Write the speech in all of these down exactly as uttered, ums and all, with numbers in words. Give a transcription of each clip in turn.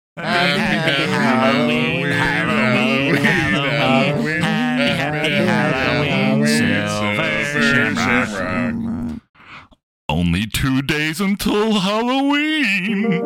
Happy, happy Halloween, Halloween, Halloween, happy, happy Halloween, Silver Shamrock. Only two days until Halloween.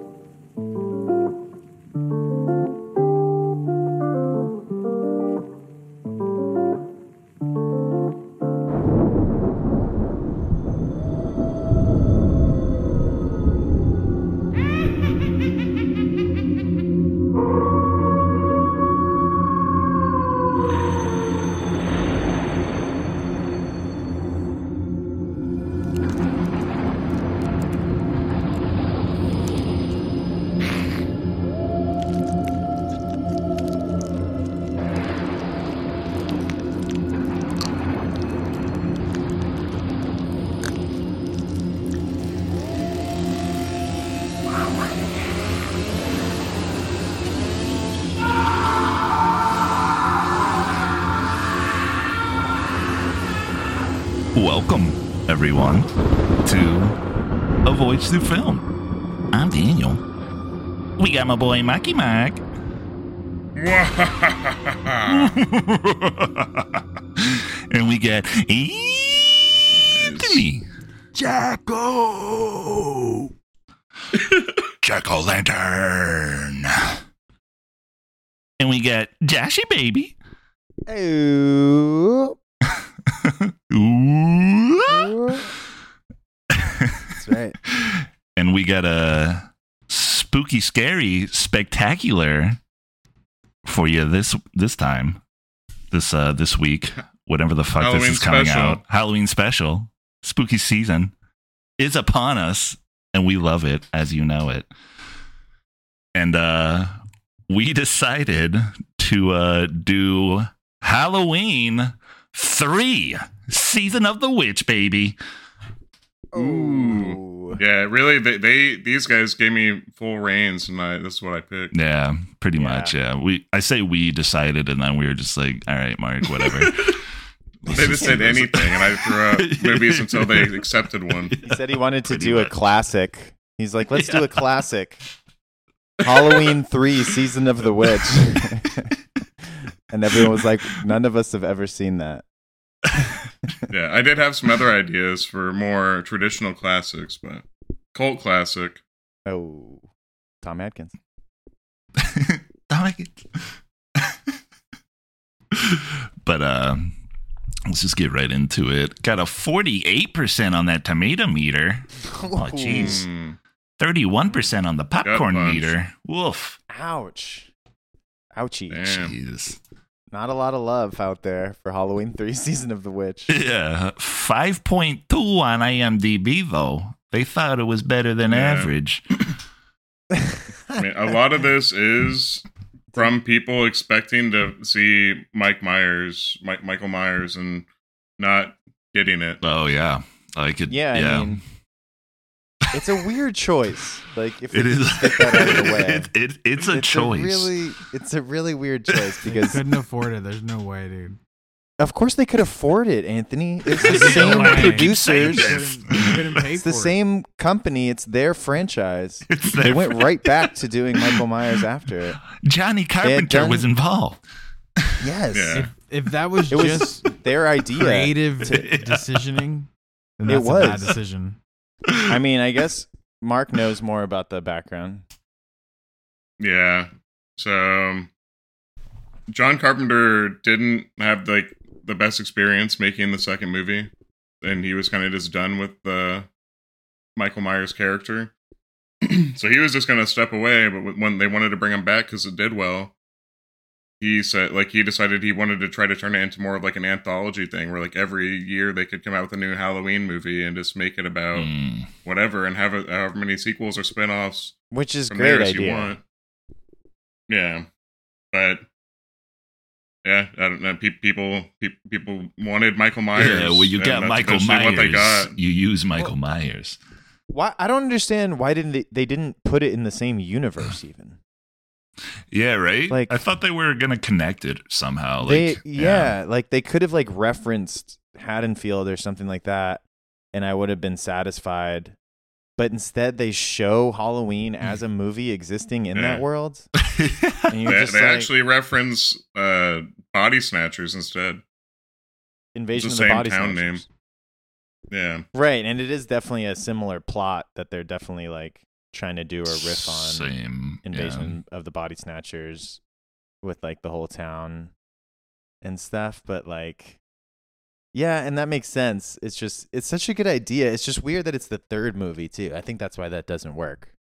Welcome, everyone, to A Voyage Through Film. I'm Daniel. We got my boy Mikey Mike. And we got Anthony. Jacko. Jack-o'-lantern. And we got Joshy Baby. Ooh. Ooh. That's right. And we got a spooky, scary, spectacular for you this this time, this uh this week, whatever the fuck Halloween this is coming special. out. Halloween special, spooky season is upon us, and we love it as you know it. And uh, we decided to uh, do Halloween three, Season of the Witch, baby. Ooh. Yeah, really, they, they these guys gave me full reins, and I, this is what I picked. Yeah, pretty Yeah. much. Yeah, we. I say we decided, and then we were just like, all right, Mark, whatever. They just said anything, and I threw out movies until they accepted one. He said he wanted to Pretty do a much. classic. He's like, let's do Yeah. a classic. Halloween three, Season of the Witch. And everyone was like, none of us have ever seen that. Yeah, I did have some other ideas for more traditional classics, but cult classic. Oh, Tom Atkins. But uh, let's just get right into it. Got a forty-eight percent on that tomato meter. Oh, jeez. Hmm. thirty-one percent on the popcorn punch. meter. Woof. Ouch. Ouchie. Damn. Jeez. Not a lot of love out there for Halloween three, Season of the Witch. Yeah. five point two on IMDb, though. They thought it was better than Yeah. average. I mean, a lot of this is from people expecting to see Mike Myers, Mike, Michael Myers, and not getting it. Oh, yeah. I could. Yeah, Yeah. I mean, it's a weird choice. Like, if we it could is. just get that out of the way. it, it, it's a it's choice. A really, it's a really weird choice They because, couldn't afford it. There's no way, dude. of course, they could afford it. Anthony, it's the No same way. producers. Keep saying They this. couldn't, they couldn't pay It's for the it. same company. It's their franchise. It's They their went right back to doing Michael Myers after it. Johnny Carpenter done- was involved. Yes, Yeah. If, if that was it was just their idea. creative Yeah. decisioning, then It that's a bad was. decision. I mean, I guess Mark knows more about the background. Yeah. So um, John Carpenter didn't have like the best experience making the second movie, and he was kind of just done with the Michael Myers character. So he was just going to step away, but when they wanted to bring him back because it did well, he said like he decided he wanted to try to turn it into more of like an anthology thing where like every year they could come out with a new Halloween movie and just make it about Mm. whatever and have a, however many sequels or spin-offs Which is from great there as you idea. want. Yeah, but yeah, I don't know. Pe- people, pe- people wanted Michael Myers. Yeah, well, you and got that's Michael eventually What they Myers. got. You use Michael Well- Myers. Why? I don't understand why didn't they, they didn't put it in the same universe even. Yeah, right. Like- I thought they were gonna connect it somehow. Like, they yeah, like they could have like referenced Haddonfield or something like that, and I would have been satisfied. but instead they show Halloween as a movie existing in Yeah. that world. And you're They, just they like, actually reference uh, Body Snatchers instead. Invasion it's of the the same Body town Snatchers. Yeah. Right, and it is definitely a similar plot that they're definitely like trying to do a riff on Same Invasion of the Body Snatchers with like the whole town and stuff, but like yeah, and that makes sense. It's just it's such a good idea. It's just weird that it's the third movie too. I think that's why that doesn't work.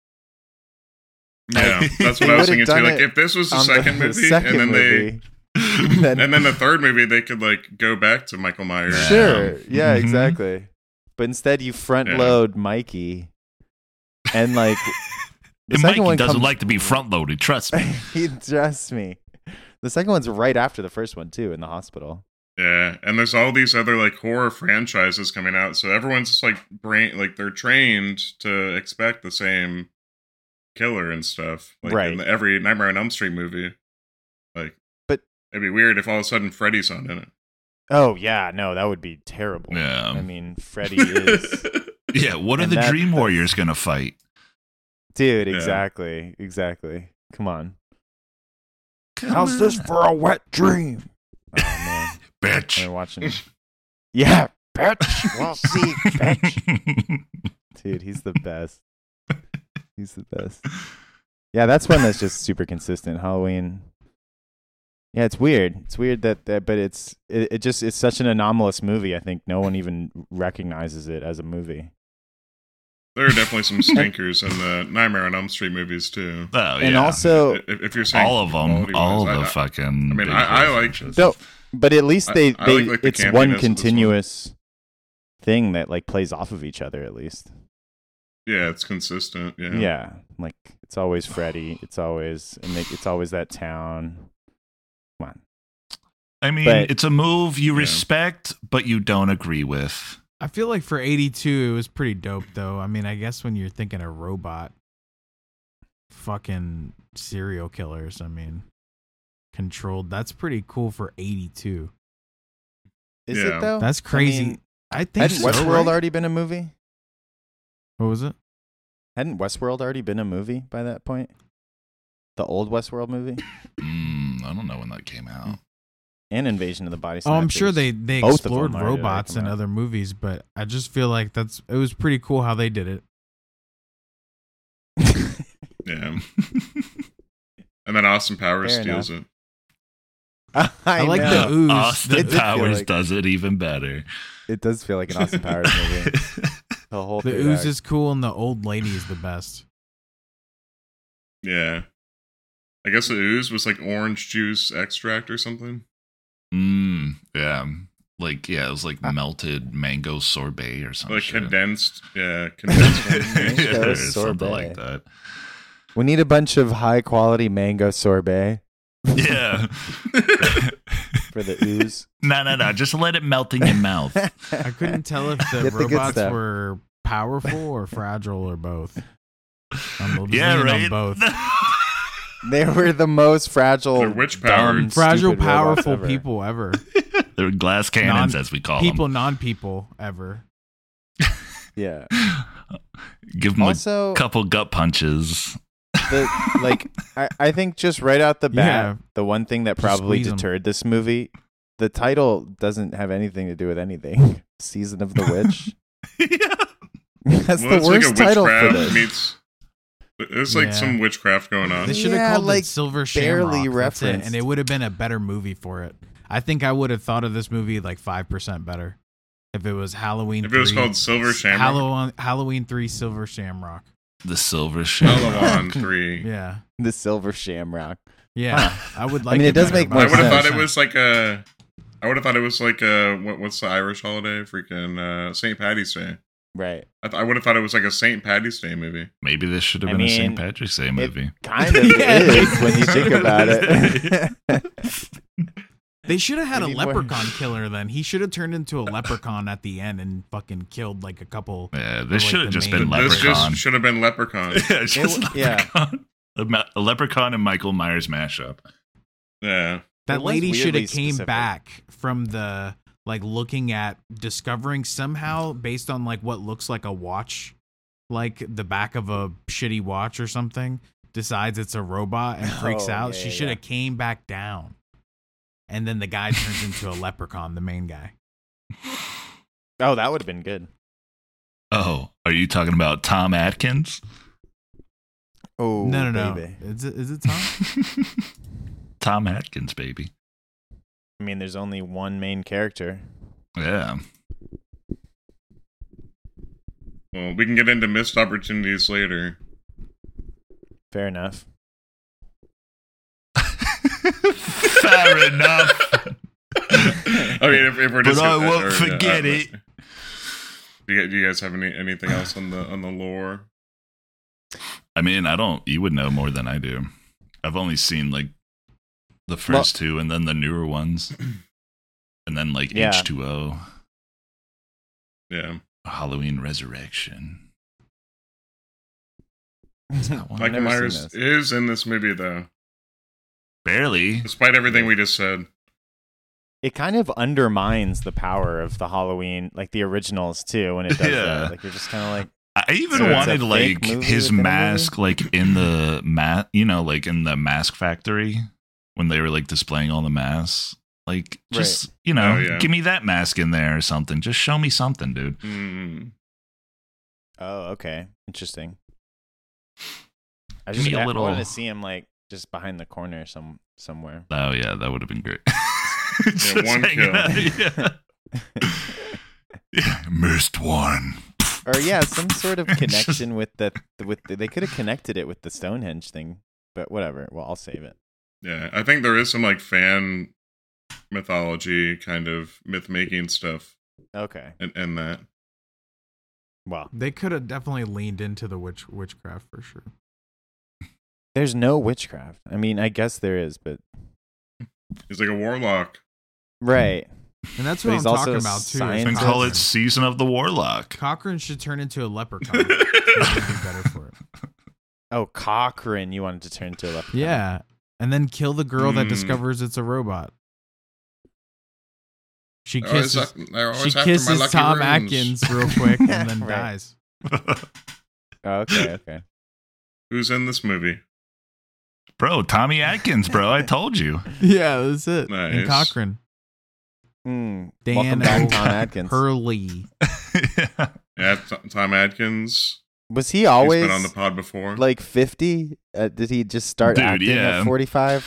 Yeah, that's what They I was would've thinking too. done Like it if this was the on second the movie, second and then movie, they, then- and then the third movie, they could like go back to Michael Myers. Yeah. Sure. Yeah, Mhm. exactly. But instead you front Yeah. load Mikey and like the And second Mikey one doesn't comes- like to be front loaded. Trust me. he trusts me. The second one's right after the first one too, in the hospital. Yeah, and there's all these other like horror franchises coming out, so everyone's just like brain like they're trained to expect the same killer and stuff. Like Right. in the, every Nightmare on Elm Street movie. Like, But- it'd be weird if all of a sudden Freddy's not in it. Oh yeah, no, that would be terrible. Yeah. I mean, Freddy is Yeah. What are And the that- Dream Warriors gonna fight? dude. Yeah. Exactly, exactly. Come on. Come How's this on. for a wet dream? Oh man, bitch? I'm watching. Yeah, bitch. We'll see, bitch. Dude, he's the best. He's the best. Yeah, that's one that's just super consistent. Halloween. Yeah, it's weird. It's weird that, that but it's it, it just it's such an anomalous movie. I think no one even recognizes it as a movie. There are definitely some stinkers in the Nightmare on Elm Street movies too. Oh, And yeah. also, If, if you're saying all of them, quality-wise, all I- the I- fucking. I mean, big I- I like- references. no, but at least I- they I they like, like, the it's campiness one of this one. continuous thing that like plays off of each other at least. Yeah, it's consistent. Yeah. Yeah, like it's always Freddy. It's always and they- it's always that town. Come on. I mean, but- it's a move you Yeah. respect, but you don't agree with. I feel like for eighty-two, it was pretty dope, though. I mean, I guess when you're thinking of robot fucking serial killers, I mean, controlled, that's pretty cool for eighty-two. Is Yeah. it though? That's I crazy. mean, I think hadn't so, Westworld right? already been a movie? What was it? Hadn't Westworld already been a movie by that point? The old Westworld movie Mm, I don't know when that came out. and Invasion of the Body Oh, Snatchers. I'm sure they, they Both of explored them already robots come in out. other movies, but I just feel like that's it was pretty cool how they did it. Yeah. And then Austin Powers Fair steals it. I, I like know. the ooze. Austin It did feel Powers like- does it even better. It does feel like an Austin Powers movie. The whole The third ooze act. is cool and the old lady is the best. Yeah. I guess the ooze was like orange juice extract or something. Mm, yeah. Like, yeah, it was like melted mango sorbet or something. Like shit. condensed. Yeah, condensed. Mango Or something like sorbet. that. We need a bunch of high quality mango sorbet Yeah. for the ooze. no, no, no. Just let it melt in your mouth. I couldn't tell if the Get the good robots stuff. were powerful or fragile or both. I'm just Yeah, leaning right. on both. They were the most fragile, They're witch-powered. dumb, Fragile, stupid robots powerful ever. people ever. They're glass cannons, Non- as we call People, non-people ever. Yeah. them. Give them Also, a couple gut punches. the like I, I think just right out the bat, Yeah. the one thing that Just probably squeeze 'em. deterred this movie, the title doesn't have anything to do with anything. Season of the Witch. Yeah. That's Well, the it's worst like a title for witchcraft this. meets. It's like Yeah. some witchcraft going on. They should have Yeah, called like, it Silver barely Shamrock. That's it, referenced. and it would have been a better movie for it. I think I would have thought of this movie like five percent better if it was Halloween. If it was three, called Silver Shamrock. Halloween, Halloween three Silver Shamrock. The silver shamrock. Halloween three. Yeah, The Silver Shamrock. yeah. I would like. mean, it does better, make but more I would have thought sense. it was like a. I would have thought it was like a what, what's the Irish holiday? Freaking uh, Saint Patty's Day. Right. I, th- I would have thought it was like a Saint Patty's Day movie. Maybe this should have I been a mean, Saint Patrick's Day movie. Kind of Yeah. is when you think about it. They should have had We a need more- leprechaun killer. Then he should have turned into a leprechaun at the end and fucking killed like a couple. Yeah, this like should have the just main- been This Leprechaun. just should have been Leprechaun. yeah, just It- yeah. Leprechaun. A, ma- a Leprechaun and Michael Myers mashup. Yeah. That It was lady should weirdly have came specific. back from the like looking at discovering somehow based on like what looks like a watch like the back of a shitty watch or something, decides it's a robot and freaks Oh, out. yeah, She yeah, should yeah. have came back down. And then the guy turns into a leprechaun, the main guy. Oh, that would have been good. Oh, are you talking about Tom Atkins? Oh, no, no, baby. no. Is it, is it Tom? Tom Atkins, baby. I mean, there's only one main character. Yeah. Well, we can get into missed opportunities later. Fair enough. Fair enough. I mean, if, if we're But just, I uh, won't or, forget uh, it. Do you, do you guys have any anything else on the on the lore? I mean, I don't. You would know more than I do. I've only seen like the first two, and then the newer ones, and then like Yeah. H two O, Yeah, Halloween Resurrection. That one? I've Michael never Myers seen is in this movie though, Barely. despite everything we just said. It kind of undermines the power of the Halloween, like the originals too, when it does Yeah. that. Like you're just kind of like, I even So it's a wanted fake like movie his within a mask, like in the ma- you know, like in the mask factory when they were like displaying all the masks. Like, just you know, Oh, yeah. give me that mask in there or something. Just show me something, dude. Mm. oh, okay, interesting. I Give just me a I little- wanted to see him like just behind the corner some somewhere. Oh yeah, that would have been great. Just one hanging kill. out, yeah. Yeah, missed one. Or yeah, some sort of Just- connection with the with the, they could have connected it with the Stonehenge thing, but whatever. Well, I'll save it. Yeah, I think there is some like fan mythology kind of myth making stuff Okay. in, in that. Well, They could have definitely leaned into the witch witchcraft for sure. there's no witchcraft. I mean, I guess there is, but He's like a warlock. right. And that's But what he's I'm also talking a about too. scientist. And call it Season of the Warlock. Cochrane should turn into a leprechaun. It would be better for it. Oh, Cochrane, you wanted to turn into a leprechaun. Yeah, and then kill the girl that Hmm. discovers it's a robot. She They're always kisses. up- they're She always after my kisses lucky Tom runes. Atkins real quick and then Right. dies. Oh, okay, okay. Who's in this movie? Bro, Tommy Atkins, bro. I told you. Yeah, that's it. Nice. And Cochrane, Mm, Dan welcome back, O. Tom Atkins. Hurley. Yeah, T- Tom Adkins. Was he He's always been on the pod before. like fifty? Uh, did he just start Dude, acting yeah. at forty-five?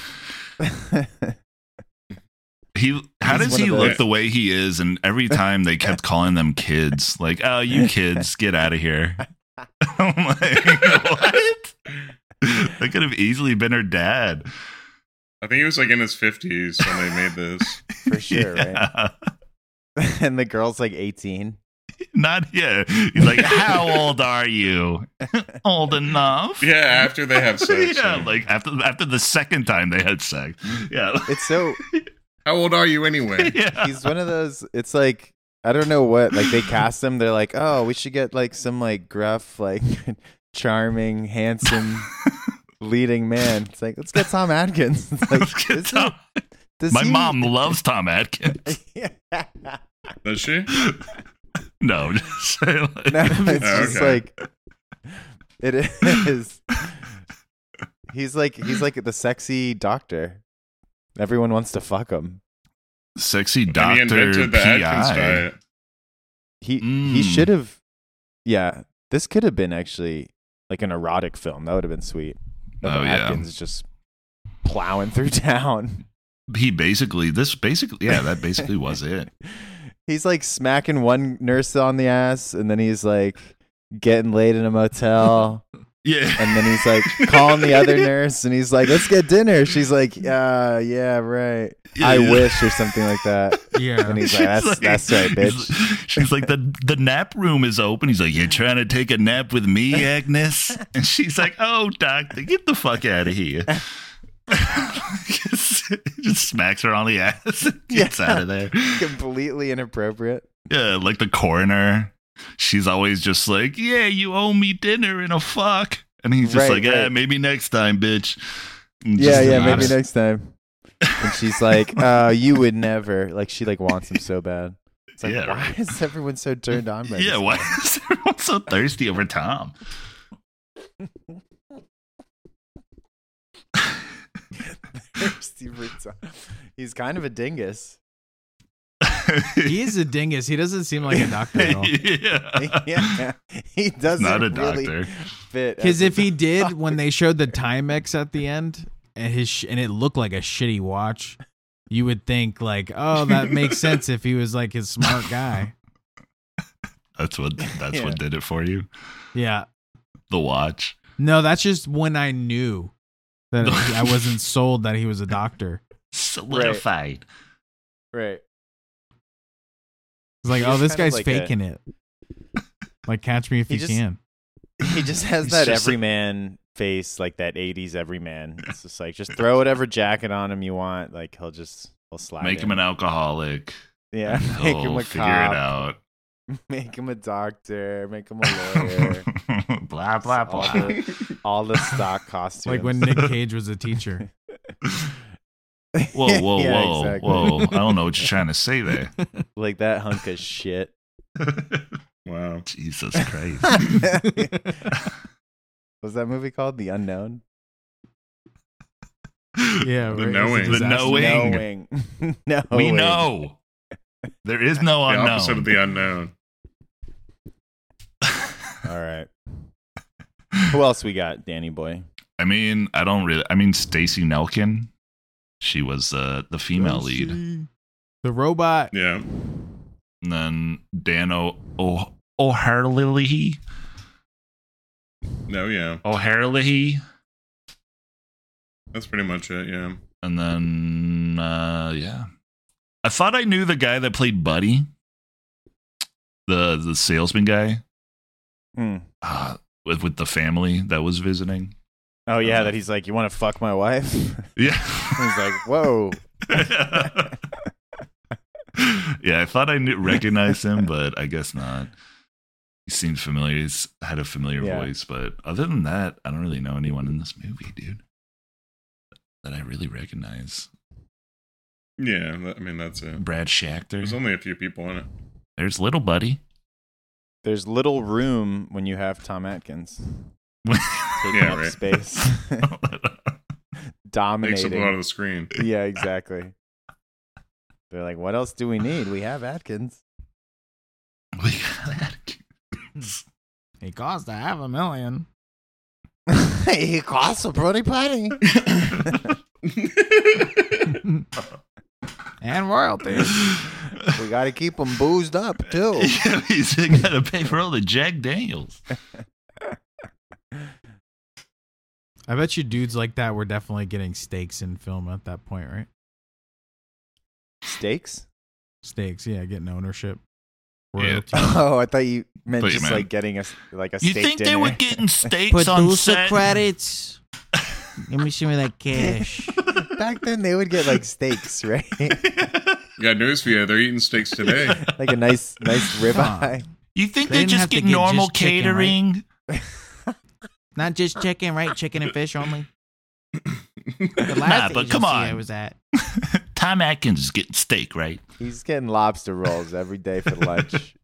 He how He's does one he of look those- the way he is? And every time they kept calling them kids, like, "Oh, you kids, get out of here!" I'm like, what? That could have easily been her dad. I think he was like in his fifties when they made this. For sure, right? Yeah. And the girl's like eighteen. Not yet. He's like, "How old are you? Old enough?" Yeah, after they have sex. yeah, yeah. like after after the second time they had sex. Yeah. It's so How old are you anyway? yeah. he's one of those. It's like I don't know what. Like they cast him. They're like, oh, we should get like some like gruff, like charming, handsome leading man. It's like let's get Tom Atkins. It's like, Let's get is Tom- it- does My he- mom loves Tom Atkins. Yeah. Does she? No, just say like, No, it's Oh, just okay. like it is. He's like he's like the sexy doctor. Everyone wants to fuck him. sexy And he doctor invented the P Atkins I. diet. He Mm. he should have. Yeah, this could have been actually like an erotic film. That would have been sweet. Of Oh, yeah. Atkins just plowing through town. He basically this basically yeah, that basically was it. He's like smacking one nurse on the ass, and then he's like getting laid in a motel. Yeah. And then he's like calling the other nurse, and he's like, "Let's get dinner." She's like, "Yeah, yeah, right. Yeah, I yeah. wish," or something like that. Yeah. And he's like, "That's that's right, bitch." She's, she's like, the the nap room is open. He's like, "You trying to take a nap with me, Agnes?" And she's like, "Oh, doctor, get the fuck out of here." just, just smacks her on the ass and gets Yeah. out of there. Completely inappropriate. Yeah, like the coroner. She's always just like, "Yeah, you owe me dinner and a fuck." And he's just Right, like, "Yeah, right. maybe next time, bitch." And Yeah, just yeah, leaves. maybe next time. And she's like, "Uh, you would never." Like she like wants him so bad. It's like, Yeah, why right. is everyone so turned on by Yeah, this why guy? is everyone so thirsty over Tom? Thirsty for Tom. He's kind of a dingus. He is a dingus. He doesn't seem like a doctor at all. Yeah. Yeah, he doesn't Not a really doctor. fit. Because as a if he did, doctor. when they showed the Timex at the end, and his sh- and it looked like a shitty watch, you would think like, oh, that makes sense if he was like his smart guy. That's what that's Yeah. what did it for you. Yeah. The watch. No, that's just when I knew that I wasn't sold that he was a doctor. Solidified. right. It's like, He oh, is this kind of guy's like a- faking it. Like, catch me if He you just- can. He just has He's that just a- everyman face, like that eighties everyman. It's just like, just throw whatever jacket on him you want. Like he'll just he'll slide. Make in. him an alcoholic. yeah. and Make him he'll a figure cop. it out. Make him a doctor. Make him a lawyer. blah blah all blah. the all the stock costumes. Like when Nick Cage was a teacher. Whoa, whoa, Yeah, whoa, exactly. whoa! I don't know what you're trying to say there. Like that hunk of shit. Wow. Jesus Christ! What's that movie called? The Unknown. Yeah, The right. knowing. It The was a disaster. knowing. Knowing. no. We know there is no The unknown. opposite of the unknown. All right. Who else we got, Danny boy? I mean, I don't really. I mean, Stacey Nelkin. She was uh, the female lead, and The robot. Yeah. then Dan O. O- O'Harley. No, yeah. O'Harley. That's pretty much it, yeah. And then, uh, yeah. I thought I knew the guy that played Buddy, the the salesman guy, Hmm. uh, with with the family that was visiting. Oh yeah, that he's like, you want to fuck my wife? Yeah. He's like, whoa. Yeah, I thought I knew, recognized him, but I guess not. He seemed familiar. He's had a familiar Yeah. voice, but other than that, I don't really know anyone in this movie, dude, that I really recognize. Yeah, that, I mean, that's it. Brad There's Schachter. only a few people in it. There's Little Buddy. There's little room when you have Tom Atkins taking Yeah, up right. space, Takes up a lot dominating. of the screen. Yeah, exactly. They're like, what else do we need? We have Atkins. We got Atkins. He cost a half a million. He costs a pretty penny. And royalties. We got to keep them boozed up too. Yeah, he's got to pay for all the Jack Daniels. I bet you dudes like that were definitely getting stakes in film at that point, right? Steaks? Stakes, yeah, getting ownership. Yeah. Royalty. Oh, I thought you meant Thought you just meant- like getting a like a You steak think dinner. they were getting steaks on Producer set? credits. Give me some of that cash. Back then, they would get like steaks, right? Yeah, news for you. They're eating steaks today. Like a nice, nice ribeye. You think They they, didn't just have to get get normal just chicken, right? catering? Not just chicken, right? Chicken and fish only. The Nah, last but come agency I on. was at. Tom Atkins is getting steak, right? He's getting lobster rolls every day for lunch.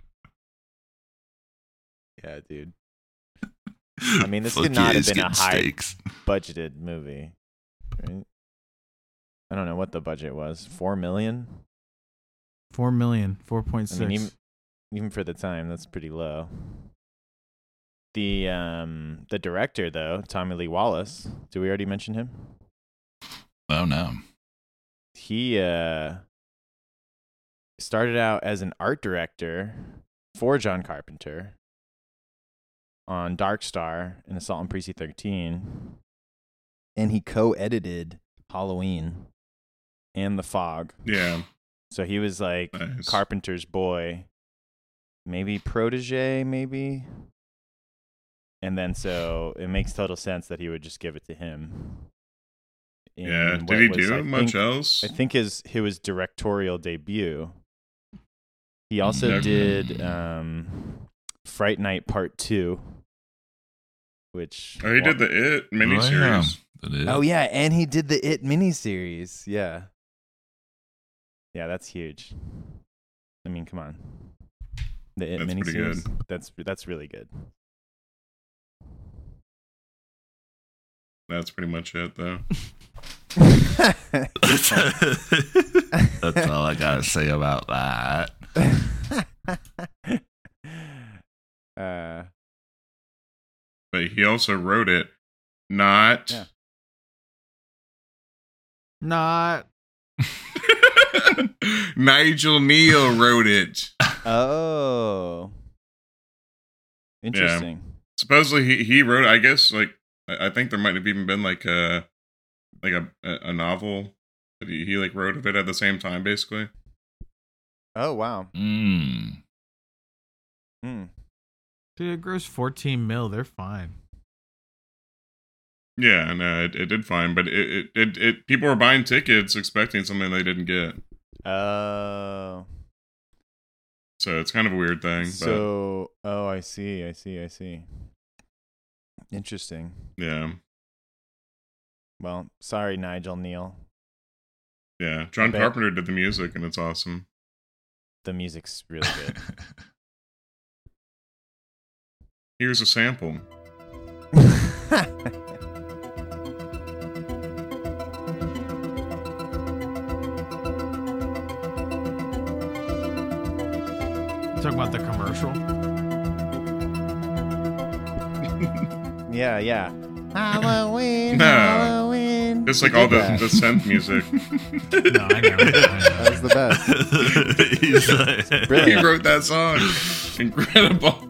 Yeah, dude. I mean, this Fuck could not yeah, have he's been a getting high steaks. budgeted movie. Right? I don't know what the budget was. Four million? Four million, four point I six. mean, even, even for the time, that's pretty low. The um the director though, Tommy Lee Wallace. Did we already mention him? Oh no. He uh started out as an art director for John Carpenter on Dark Star and Assault on Precinct thirteen, and he co-edited Halloween and The Fog. Yeah. So he was like Nice. Carpenter's boy, maybe protege, maybe. And then so it makes total sense that he would just give it to him. in Yeah. what Did he was, do I much think- else? I think his his directorial debut. He also Okay. did um, Fright Night Part Two, which Oh, he did the It Oh, yeah. miniseries. That is. oh yeah, and he did the It miniseries. Yeah, yeah, that's huge. I mean, come on. The It That's pretty miniseries. good. That's that's really good. That's pretty much it, though. That's all I gotta say about that. uh, But he also wrote it, not. Yeah. Not. Nigel Neal wrote it. oh, interesting. Supposedly he, he wrote. I guess like I I think there might have even been like a like a a novel that he, he like wrote of it at the same time, basically. Oh wow. Mm. Hmm. Dude, it grows fourteen mil. They're fine. Yeah, no, it, it did fine, but it, it it it people were buying tickets expecting something they didn't get, Oh. so it's kind of a weird thing. So, oh, I see, I see, I see. Interesting. But yeah, Well, sorry, Nigel Neal. yeah. John bet. Carpenter did the music, and it's awesome. The music's really good. Here's a sample. Talking about the commercial. yeah, yeah. Halloween, No. Halloween. It's like He all did the, that. the synth music. No, I know. I That was know. the best. He's like, He Brilliant. wrote that song. Incredible.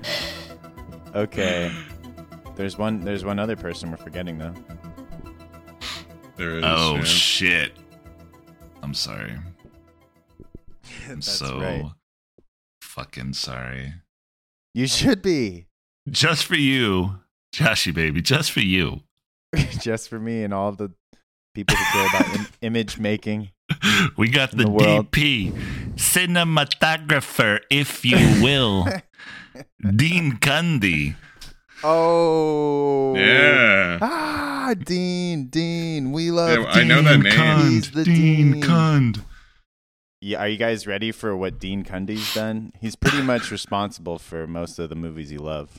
Okay. There's one. There's one other person we're forgetting though. There is. oh yeah. shit! I'm sorry. I'm That's so right. fucking sorry. You should be. Just for you, Joshy baby. Just for you. Just for me and all the people who care about Im- image making. We got In the, the world. D P, cinematographer, if you will, Dean Cundy. Oh. Yeah. Ah, Dean, Dean. We love Yeah, I know that Dean name. He's the Dean Dean. Cund. Yeah, are you guys ready for what Dean Cundy's done? He's pretty much responsible for most of the movies you love.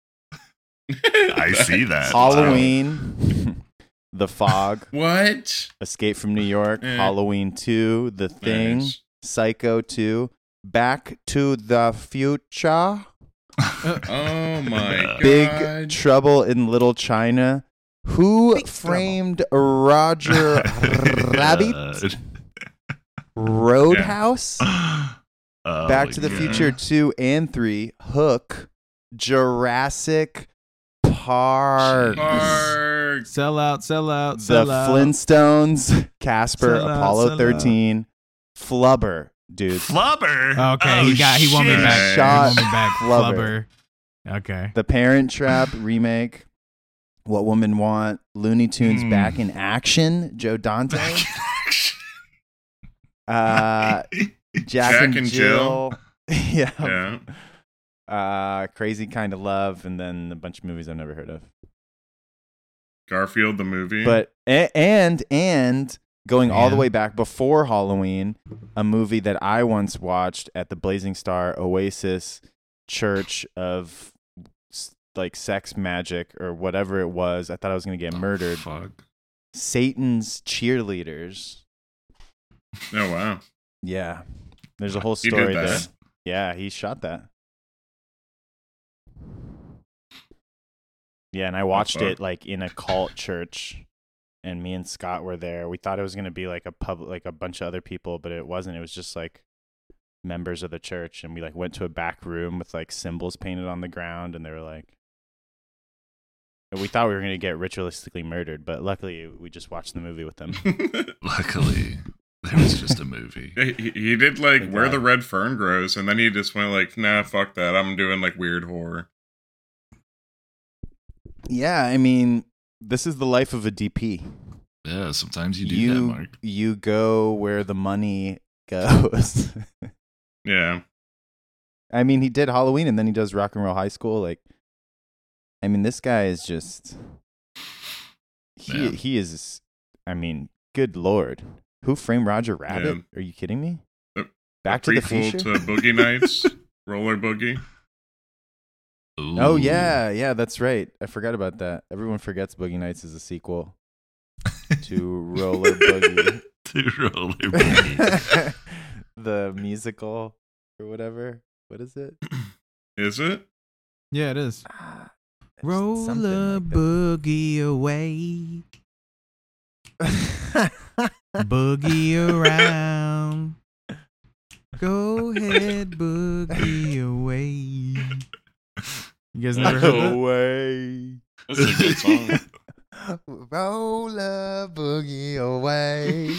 I see that. Halloween, The Fog, What? Escape from New York, Eh. Halloween two, The Thing, Nice. Psycho two, Back to the Future, Oh my god. Big Trouble in Little China, Who Framed Roger Rabbit, God. Roadhouse, Oh Back my to the God. Future two and three, Hook, Jurassic Park, Park. Sell out, sell out, The sell out. Flintstones, Casper, Sell out, Apollo sell out. thirteen, Flubber, dude. Flubber. Okay, Oh, he got. He won me shit. back. Shot he won me back. Flubber. Flubber. Okay. The Parent Trap remake, What Women Want, Looney Tunes Hmm. Back in Action, Joe Dante, uh, Jack, Jack and, and Jill, yeah, Yeah. uh, Crazy Kind of Love, and then a bunch of movies I've never heard of. Garfield the movie. But a- and and going all the Yeah. way back before Halloween, a movie that I once watched at the Blazing Star Oasis Church of s- like sex magic or whatever it was. I thought I was going to get murdered. Fuck. Satan's Cheerleaders. Oh wow. Yeah. There's a whole He did story that? there. Yeah, he shot that. Yeah, and I watched fuck? it like in a cult church, and me and Scott were there. We thought it was gonna be like a pub, like a bunch of other people, but it wasn't. It was just like members of the church, and we like went to a back room with like symbols painted on the ground, and they were like, and we thought we were gonna get ritualistically murdered, but luckily we just watched the movie with them. Luckily, there was just a movie. he, he did like Thank Where God. the Red Fern Grows, and then he just went like, nah, fuck that. I'm doing like weird horror. Yeah, I mean, this is the life of a D P. Yeah, sometimes you do you that, Mark. you go where the money goes. Yeah. I mean, he did Halloween and then he does Rock and Roll High School. Like, I mean, this guy is just he Yeah. he is. I mean, good lord, Who Framed Roger Rabbit? Yeah. Are you kidding me? Back to the prequel Future. to Boogie Nights, Roller Boogie. Ooh. Oh yeah, yeah, that's right. I forgot about that. Everyone forgets Boogie Nights is a sequel to Roller Boogie, To Roller Boogie. the musical or whatever. What is it? Is it? Yeah, it is. Ah, it's Roll something a like that. boogie away, boogie around. Go ahead, boogie away. You guys never heard that? Away. That's a good song. Roll a boogie away.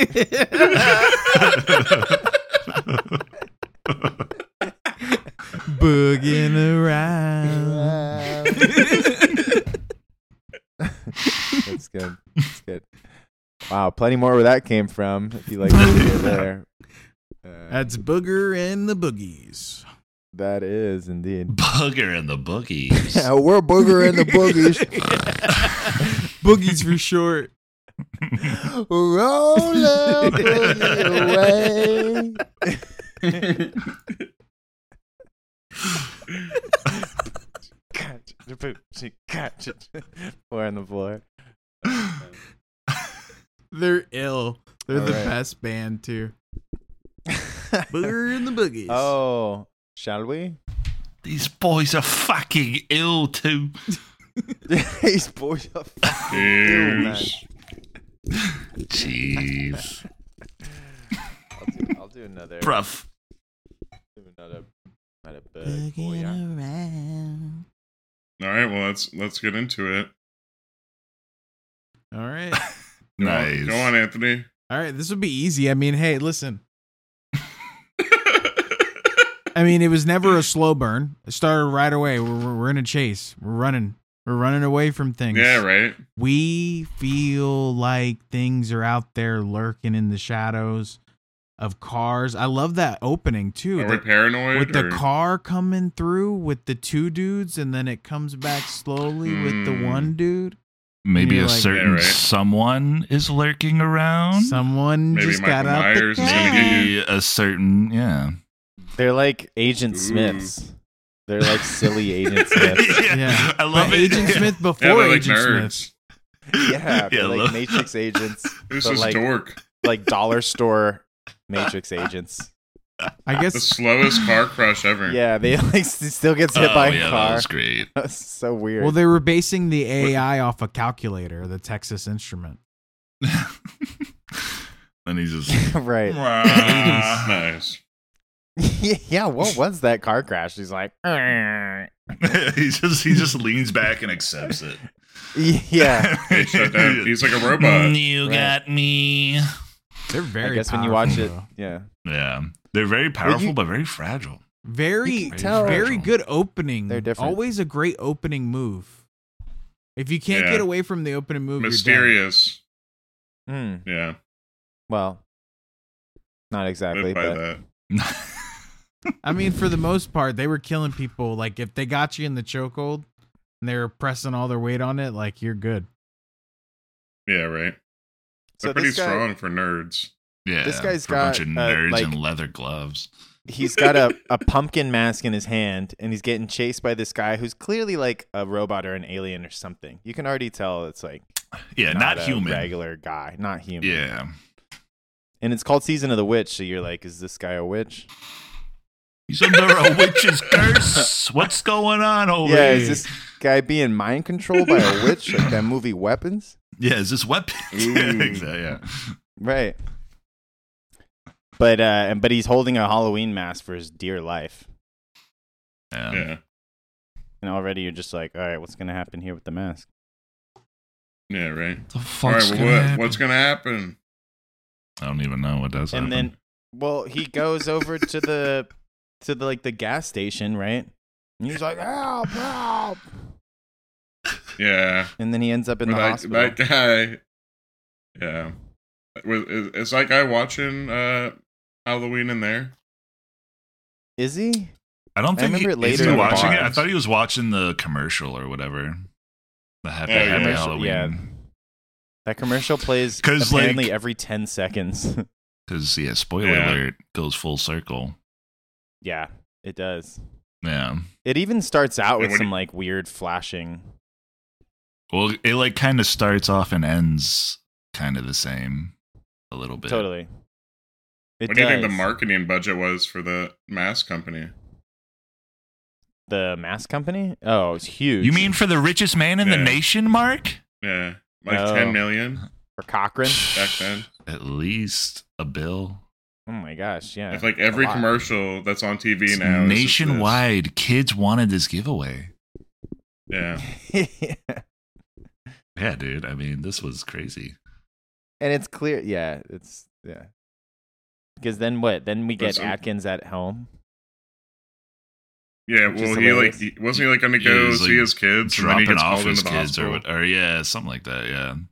Boogieing around. That's good. That's good. Wow, plenty more where that came from. If you like to hear there. Uh, That's Booger and the Boogies. that is indeed. Booger and the Boogies. We're Booger and the Boogies. Boogies for short. Roll a boogie away. Catch the boot, she catch it. Four on the floor. They're ill. They're the All right. best band too. Booger and the Boogies. Oh, shall we? These boys are fucking ill too. These boys are fucking ill, man. Cheers. Jeez. I'll do, I'll do another. Bruv. Do another. Another bug for ya. Boogieing around. All right, well let's let's get into it. All right. Go on- Nice. Go on, Anthony. All right. This will be easy. I mean, hey, listen. I mean, it was never a slow burn. It started right away. We're, we're, we're in a chase. We're running. We're running away from things. Yeah, right. We feel like things are out there lurking in the shadows of cars. I love that opening too. Are we The- paranoid? with the or- car coming through with the two dudes, and then it comes back slowly with the Mm. one dude. Maybe You're a like- certain Yeah, right. someone is lurking around. Someone Maybe just Michael got out Myers the is gonna cab. get you. Maybe a certain, yeah. They're like Agent Ooh. Smiths. They're like silly Agent Smiths. Yeah. I love But it. Agent Smith Yeah, before they're like Agent Smith. nerds. Yeah, they're Yeah, like look. Matrix agents, Who's but this like dork? like dollar store Matrix agents. I The guess slowest car crush ever. Yeah, they like s- still gets hit Oh, by a yeah, that car. was great. That's so weird. well, they were basing the A I off a calculator, the Texas Instrument. Then he's just right. Nice. Yeah, what was that car crash? He's like, yeah. he just he just leans back and accepts it. They shut down. He's like a robot. You Right. got me. They're very. I guess when you powerful, watch it, though. yeah. Yeah, they're very powerful you- but very fragile. very, You can tell- very good opening. They're different. Always a great opening move. If you can't Yeah. get away from the opening move, you're dead. Mysterious. Hmm. Yeah. Well, not exactly, Live by but that. I mean, for the most part, they were killing people. Like if they got you in the chokehold and they were pressing all their weight on it, like you're good. Yeah, right. so They're pretty this guy, strong for nerds. Yeah, This guy's for a bunch of got, uh, nerds like- in leather gloves. he's got a, a pumpkin mask in his hand, and he's getting chased by this guy who's clearly like a robot or an alien or something. You can already tell it's like Yeah, not, a human. regular guy, not human. Yeah, And it's called Season of the Witch, so you're like, is this guy a witch? he's under a witch's curse. What's going on over yeah, here? is this guy being mind controlled by a witch like that movie Weapons? yeah, is this weapon? Ooh. exactly. Yeah. Right. But uh but he's holding a Halloween mask for his dear life. Yeah. Yeah. And already you're just like, all right, what's gonna happen here with the mask? Yeah, right. The All fuck's right, gonna well, what, happen? what's going to happen? I don't even know what does And happen. then well, he goes over to the to the like the gas station, right? And he's like, help, help. Yeah. And then he ends up in But the that, hospital. that guy. Yeah. Was, is, is that guy watching uh, Halloween in there? Is he? I don't I think remember he, it is later he in the watching it. I bars. thought he was watching the commercial or whatever. The Happy, Oh, yeah. happy Commercial, Halloween. yeah. That commercial plays 'Cause, apparently like- every ten seconds. Because, yeah, spoiler Yeah. alert, goes full circle. Yeah, it does. Yeah. It even starts out Yeah, with when some you- like weird flashing. Well, it like kind of starts off and ends kind of the same a little bit. Totally. It What do you think the does. marketing budget was for the mask company? The mask company? Oh, it's huge. You mean for the richest man in the Yeah. nation, Mark? Yeah, like Oh. ten million for Cochrane? back then. At least a bill. Oh my gosh, yeah. If like every A lot. commercial that's on T V It's now, is just this. nationwide, kids wanted this giveaway. Yeah, Yeah, dude. I mean, this was crazy. And it's clear, yeah, it's yeah. Because then what? Then we But get some- Atkins at home. yeah. Which is Well, he like hilarious. he, wasn't he like going to Yeah, he go was, see like, his kids, and then he Dropping gets off called his into the kids or, hospital. what- or yeah, something like that. Yeah. And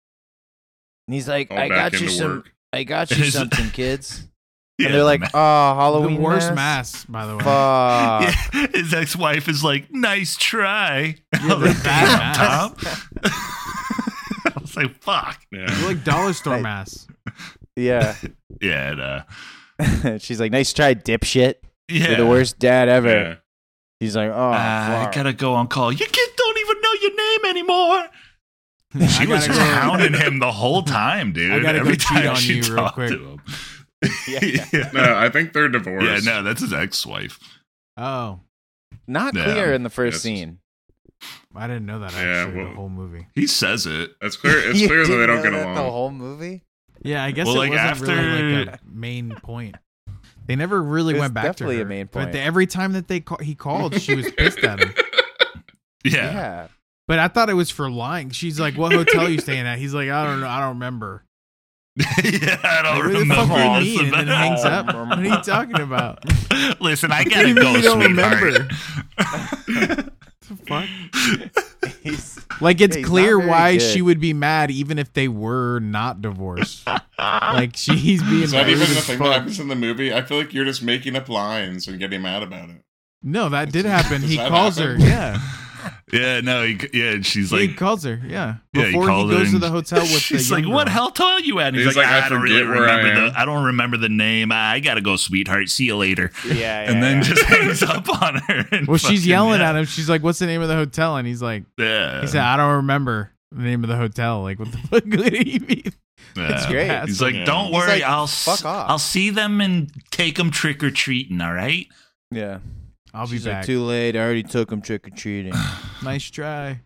he's like, Called I back got you into some work. I got It you is- something, kids. Yeah, And they're like, the oh, Halloween the worst mask? mask, by the way. Fuck. Yeah, his ex-wife is like, "Nice try." Yeah, I was like, the bad "Damn, mask. Tom." I was like, "Fuck." Yeah, They're like dollar store Like- masks. Yeah. Yeah, and, uh, She's like, nice try, dipshit. yeah. You're the worst dad ever. yeah. He's like, oh, Uh, I fuck. gotta go on call. Your kids don't even know your name anymore. She I was gotta go- hounding him the whole time, dude. I gotta go Every cheat time on she you real talked quick. to him. Yeah. yeah. No, I think they're divorced. Yeah, no, that's his ex-wife. Oh, Not Yeah. clear in the first Yes. scene. I didn't know that Yeah, actually. well- the whole movie. He says it. It's clear. It's You clear that they didn't don't know get that along. The whole movie? Yeah, I guess Well, it like, wasn't really like after- a main point. They never really It was went back to definitely her. a main But point. the, every time that they call, he called, she was pissed at him. Yeah. Yeah. But I thought it was for lying. She's like, "What hotel you staying at?" He's like, "I don't know. I don't remember." Yeah, I don't Like, what the remember. fuck do That's you mean? the And then hangs best. up. What are you talking about? Listen, I What do gotta you mean go, you don't sweetheart. remember? The fuck? He's, Like it's Yeah, he's clear not very why good. she would be mad even if they were not divorced. Like she's being Is that rude even the as thing fuck. that happens in the movie? I feel like you're just making up lines and getting mad about it. No, that did happen. Does He that calls happen? her. Yeah. Yeah, no, he, yeah, and she's he like, calls her. Yeah. Yeah, he Before he, called her goes to and the hotel with the she's young like, "What girl. hotel you at?" And he's, He's like, like, I "I don't really forget where I remember am." the, I don't remember the name. I gotta go, sweetheart. See you later." yeah, yeah. and then yeah. just hangs up on her. And Well, she's fucking, yelling yeah. at him. She's like, "What's the name of the hotel?" And he's like, Yeah, "He said I don't remember the name of the hotel." Like, what the fuck do you mean? yeah. It's great. He's like, Yeah. "Don't He's worry, like, I'll fuck s- off." I'll see them and take them trick or treating. All right." Yeah. I'll She's be like, back. too late. I already took him trick or treating. Nice try.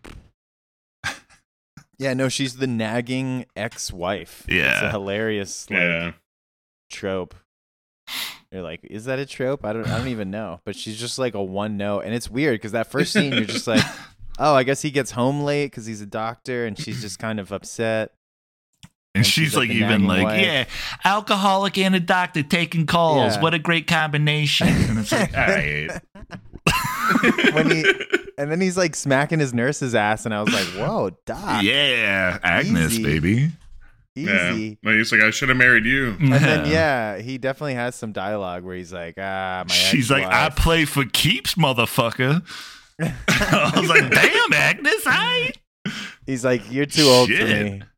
Yeah, no, she's the nagging ex-wife. It's Yeah. a hilarious like, Yeah, trope. You're like, is that a trope? I don't, I don't even know. But she's just like a one note, and it's weird because that first scene, you're just like, oh, I guess he gets home late because he's a doctor, and she's just kind of upset. And And she's, she's like, like the even nagging like, wife. "Yeah, alcoholic and a doctor taking calls. Yeah. What a great combination." And it's like, all right. When he, and then he's like smacking his nurse's ass, and I was like, whoa, doc, Yeah, Agnes, Easy. baby. yeah. easy. No, he's like, I should have married you. And then yeah, he definitely has some dialogue where he's like, ah, my She's like, "I ex-wife." play for keeps, motherfucker." I was like, "Damn, Agnes, I." He's like, you're too old for Shit. me.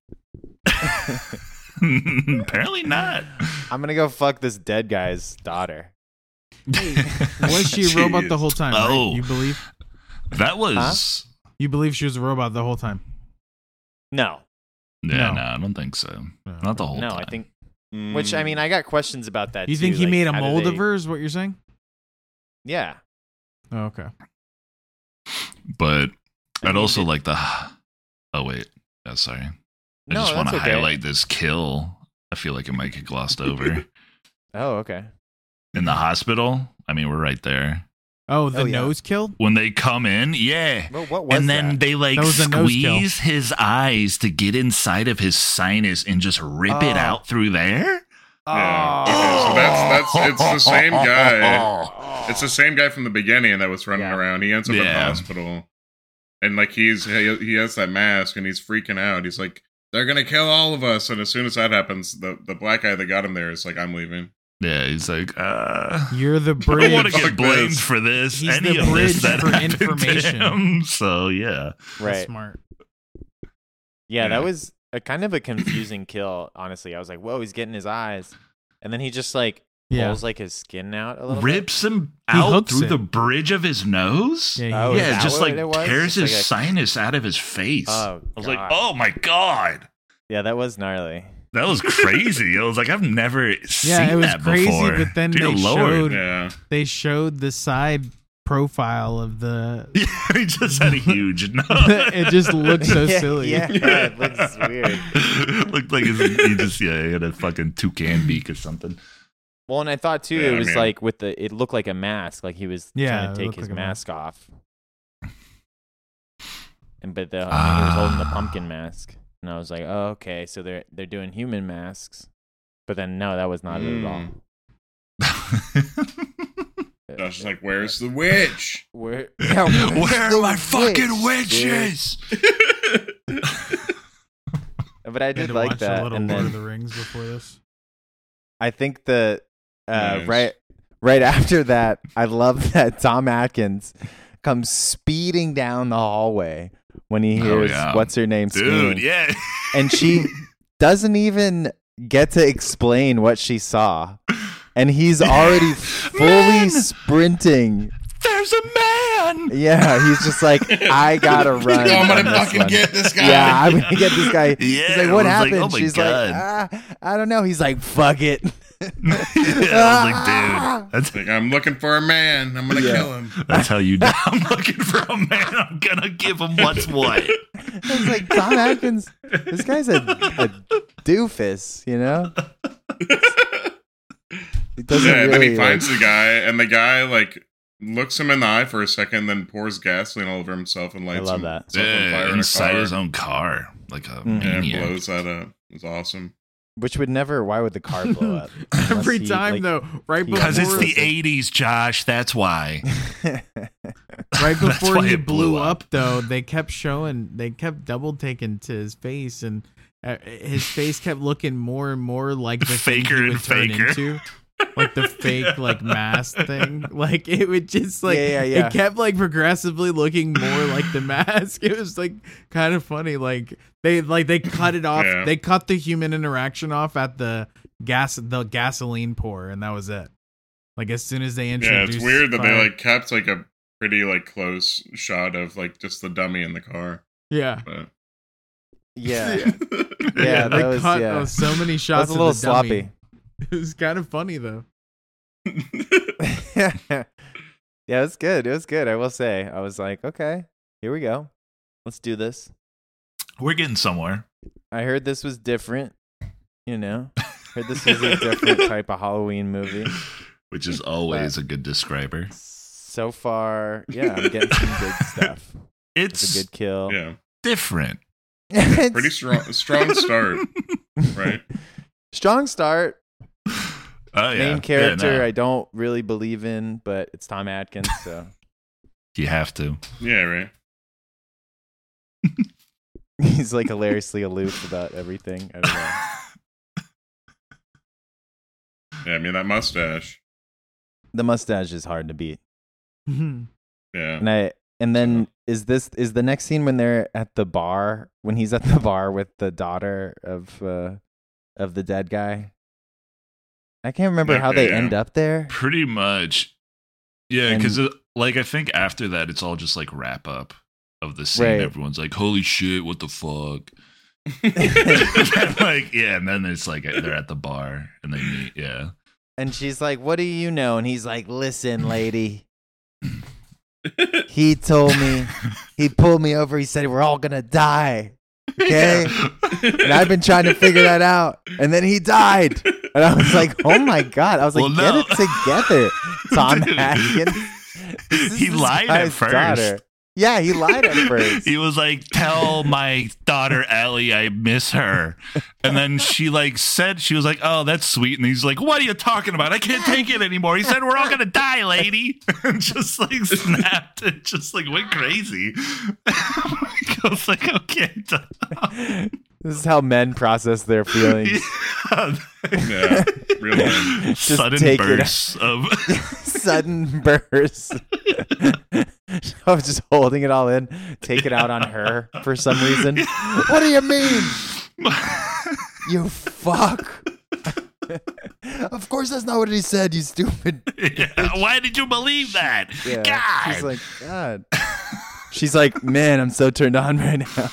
Apparently not. I'm gonna go fuck this dead guy's daughter. Was she a robot the whole time? Oh. Right? You believe? That was. You believe she was a robot the whole time? No, Yeah, No. no. I don't think so. No. Not the whole no, time. I think. Which I mean, I got questions about that. You too. think he like, made a how do mold they- of her? Is what you're saying? Yeah, Oh, okay. But I I'd mean, also did- like the. Oh wait, yeah, sorry. I no, just want to that's okay. highlight this kill. I feel like it might get glossed over Oh, okay. in the hospital. I mean, we're right there. Oh, the Oh, yeah. nose killed? When they come in, yeah. Well, what was And then that? they like That was a nose kill. squeeze his eyes to get inside of his sinus and just rip it Oh. out through there. Yeah. Okay, so that's that's it's the same guy. It's the same guy from the beginning that was running Yeah. around. He ends up in the Yeah. hospital, and like he's he, he has that mask, and he's freaking out. He's like, "They're gonna kill all of us!" And as soon as that happens, the the black guy that got him there is like, "I'm leaving." Yeah, he's like, uh, You're the I don't bridge. want to Fuck get blamed this. for this. He's Any the of this bridge that for happened to information. him. So yeah, right. Smart. Yeah, Yeah. that was a kind of a confusing kill. Honestly, I was like, "Whoa, he's getting his eyes." and then he just like Yeah. pulls like his skin out a little Rips him He out hooks through it. the bridge of his nose. Yeah, he- Oh, yeah, is that just what like it was? tears Just his like a- sinus out of his face. bit. Oh, I was like, God. oh my god, Yeah, that was gnarly. that was crazy. I was like, I've never seen Yeah, it was that crazy, before. but then Dear they Lord. showed Yeah. they showed the side profile of the. Yeah, he just had a huge nose. It just looked so yeah, silly. Yeah, yeah, it looks weird. Looked like his, he just yeah, he had a fucking toucan beak or something. Well, and I thought too, Yeah, it was man. like with the, it looked like a mask, like he was Yeah, trying it to take looked his like a mask off. And but the, he was holding the pumpkin mask, and I was like, oh, okay, so they're they're doing human masks, but then no, that was not it at all. Josh is like, where's the witch? Where, Where are my witch, fucking dude? witches? But I Had did to like watch that, a little and Lord of then the Rings before this. I think the uh, Nice. right right after that, I love that Tom Atkins comes speeding down the hallway when he Oh, hears yeah. what's her name screaming, Dude, yeah. and she doesn't even get to explain what she saw, and he's already fully Man! sprinting. There's a man. Yeah, he's just like, I gotta run. I'm from gonna this fucking one. get this guy. Yeah, I'm gonna get this guy. Yeah, He's like, it what was like, happened? oh my She's God. like, ah, I don't know. He's like, fuck it. Yeah, I was like, dude, that's Like, I'm looking for a man. I'm gonna Yeah. kill him. that's how you know I'm looking for a man. I'm gonna give him what's what. It's like Tom Atkins. This guy's a, a doofus, you know. He doesn't Yeah, and really. then he finds like, the guy, and the guy like looks him in the eye for a second, then pours gasoline all over himself and I lights love him- that. himself on fire Yeah, in a inside car. his own car, like a Mhm. Yeah, maniac. blows that up. It's awesome. Which would never. Why would the car blow up? Every Unless he, time like- though, right he- before Because it's the Horrific. eighties, Josh. That's why. right That's before why he it blew blew up. up, though, they kept showing, they kept double taking to his face, and uh, his face kept looking more and more like the thing Faker he and would turn faker. into, like the fake like mask thing. Like it would just like Yeah, yeah, yeah. it kept like progressively looking more like the mask. It was like kind of funny. Like they like they cut it off. Yeah. They cut the human interaction off at the gas the gasoline pour, and that was it. Like as soon as they Yeah, introduced, it's weird that fire- they like kept like a pretty like close shot of like just the dummy in the car. yeah. But yeah, Yeah. yeah. they That was cut yeah. uh, so many That shots. was a little of the dummy. sloppy. It was kind of funny though. yeah, it was good. It was good. I will say. I was like, okay, here we go. Let's do this. We're getting somewhere. I heard this was different. You know, heard this was a different type of Halloween movie. Which is always a good describer. So far, yeah, I'm getting some good stuff. It's It's a good kill. yeah, different. It's- pretty strong, strong start, right? Strong start. Oh yeah. Main character Yeah, no, I don't really believe in, but it's Tom Atkins, so you have to. Yeah, right. he's like hilariously aloof about everything. I don't know. Yeah, I mean that mustache. The mustache is hard to beat. Yeah, And I and then is this is the next scene when they're at the bar, when he's at the bar with the daughter of uh of the dead guy? I can't remember how Okay, they yeah. end up there. Pretty much. Yeah, And- because like I think after that it's all just like wrap up of the scene. Right. Everyone's like, "Holy shit, what the fuck?" Like yeah, and then it's like they're at the bar and they meet. Yeah. And she's like, "What do you know?" And he's like, "Listen, lady. He told me, he pulled me over. He said we're all gonna die. Okay? And I've been trying to figure that out. And then he died. And I was like, oh my God. I was like, Well, get no. it together, Tom Dude. Atkins. This is He this lied at guy's first. daughter. Yeah, he lied at first. He was like, "Tell my daughter Ellie I miss her," and then she like said she was like, "Oh, that's sweet," and he's like, "What are you talking about? I can't take it anymore." He said, "We're all gonna die, lady," and just like snapped and just like went crazy. I was like, "Okay." This is how men process their feelings. yeah, real man. Just Sudden take it bursts of Sudden bursts. I was just holding it all in, take it out on her for some reason. What do you mean? You fuck. Of course, that's not what he said. You stupid. Yeah, why did you believe that? Yeah. God. She's like, God. She's like, man, I'm so turned on right now.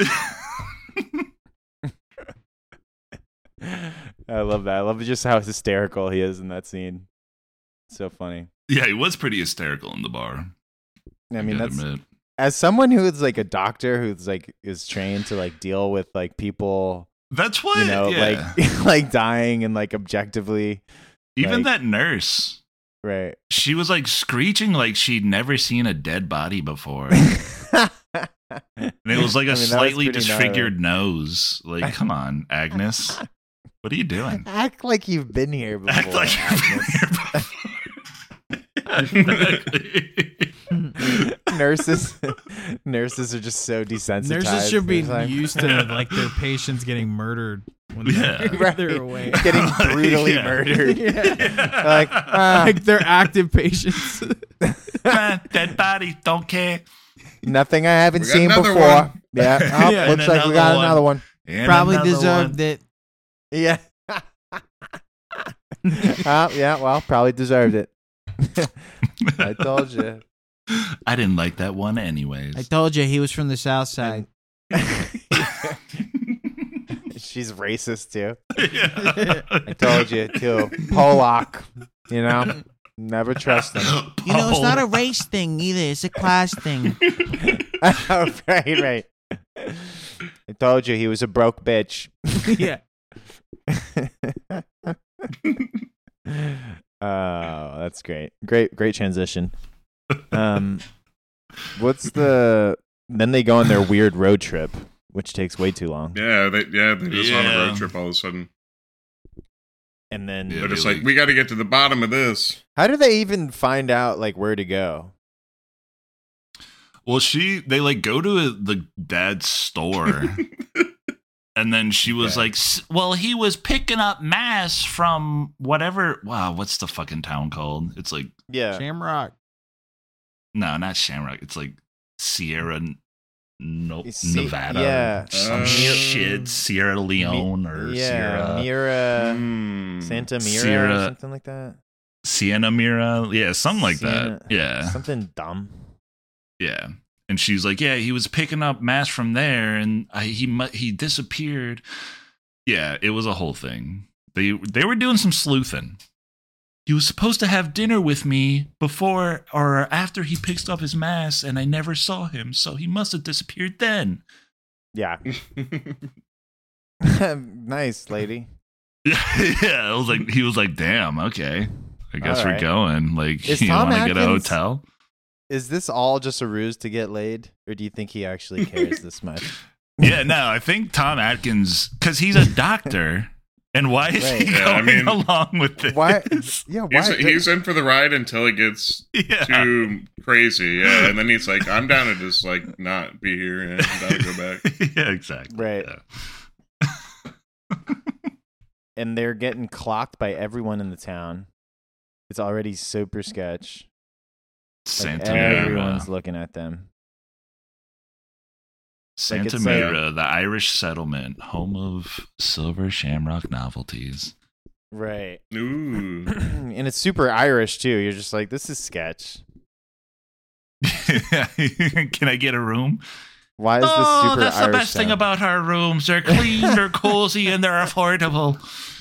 I love that. I love just how hysterical he is in that scene. So funny. Yeah, he was pretty hysterical in the bar. I mean, gotta that's admit. as someone who's like a doctor who's like is trained to like deal with like people, That's what, you know, yeah. like like dying and like objectively, Even like- that nurse, right? she was like screeching like she'd never seen a dead body before. And it was like a I mean, that was slightly pretty disfigured nose. Like, come on, Agnes. What are you doing? Act like you've been here before. Act like Agnes. you've been here before. nurses, nurses are just so desensitized. Nurses should be They're like- used to like their patients getting murdered when Yeah. they're, Right. they're away. getting brutally Yeah. murdered. Yeah. Like, ah, Like they're active patients. Ah, dead body, don't care. nothing I haven't We got seen another before. one. Yeah, oh, Yeah, looks and like we another got one. another one. And Probably another deserved one. it. Yeah. Oh, yeah, well, probably deserved it. I told you. I didn't like that one anyways. I told you he was from the south side. She's racist too. Yeah. I told you too. Polak, you know, never trust them. You know, it's not a race thing either. It's a class thing. Oh, right, right. I told you he was a broke bitch. Yeah. Oh, that's great. Great, great transition. Um, what's the? Then they go on their weird road trip, which takes way too long. Yeah, they yeah they just on a Yeah. road trip all of a sudden. And then, Yeah. They're just they, like, we got to get to the bottom of this. how do they even find out like where to go? Well, she they like go to the dad's store, and then she was Okay. like, "S- "Well, he was picking up mass from whatever. Wow, what's the fucking town called? It's like Yeah, Shamrock. no, not Shamrock. It's like Sierra N- no, You see- Nevada, yeah. or some Uh, shit, Sierra Leone or yeah, Sierra Mira, Hmm. Santa Mira, or Sierra- something like that. Sienna Mira, yeah, something like Sienna- that. Yeah, Something dumb. yeah. And she's like, yeah, he was picking up mass from there, and I, he mu- he disappeared. Yeah, it was a whole thing. They they were doing some sleuthing. He was supposed to have dinner with me before or after he picked up his mass, and I never saw him, so he must have disappeared then. Yeah, nice lady. Yeah, I was like, he was like, damn, okay, I guess All we're right. going. Like, Is you Tom want to get a Atkins- hotel? Is this all just a ruse to get laid, or do you think he actually cares this much? Yeah, no, I think Tom Atkins, because he's a doctor, and why is Right. he Yeah, I going mean- along with this? Why? Yeah, why? He's, he's in for the ride until it gets Yeah. too crazy, yeah. And then he's like, I'm down to just like not be here and I'm down to go back. Yeah, exactly. Right. Yeah. And they're getting clocked by everyone in the town. It's already super sketch. Like, Santa everyone's Mira. looking at them. Santa it's like- Mira, the Irish settlement, home of silver shamrock novelties. Right. Ooh. And it's super Irish too. You're just like, this is sketch. Can I get a room? Why is this Oh, super that's Irish? the best thing town? about our rooms. They're clean, they're cozy, and they're affordable.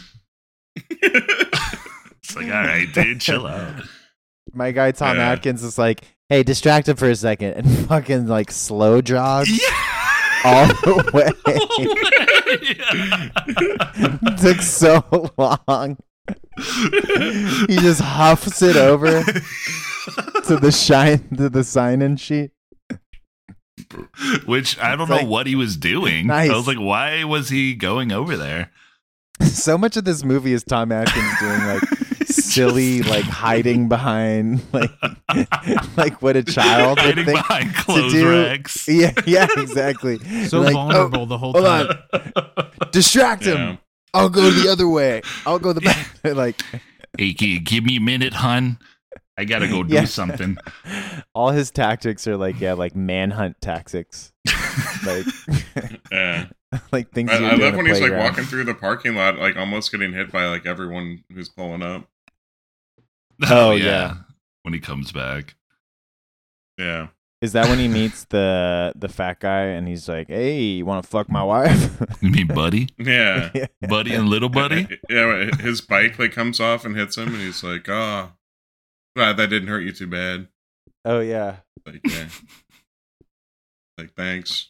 It's like, all right, dude, chill out. My guy Tom Yeah. Atkins is like, hey, distract him for a second, and fucking like slow jogs Yeah. all the way. Took so long. He just huffs it over to the shine to the sign-in sheet. Which I don't It's know like- what he was doing. Nice. I was like, why was he going over there? So much of this movie is Tom Atkins doing like silly, like hiding behind, like like what a child would Hiding think. behind clothes do- racks. Yeah, yeah, exactly. So Like, vulnerable the whole hold time. on. Distract him. Yeah. I'll go the other way. I'll go the back. like Hey, gi- give me a minute, hun. I gotta go do Yeah. something. all his tactics are like yeah, like manhunt tactics. Like Yeah. like things. I, you I do love in a when he's like playground. walking through the parking lot, like almost getting hit by like everyone who's pulling up. Oh, yeah. When he comes back. Yeah. Is that when he meets the the fat guy and he's like, "Hey, you want to fuck my wife?" You mean Buddy? Yeah. Yeah. Buddy and Little Buddy? Yeah, his bike like comes off and hits him, and he's like, "Oh, glad that didn't hurt you too bad." Oh yeah. Like, yeah, like thanks.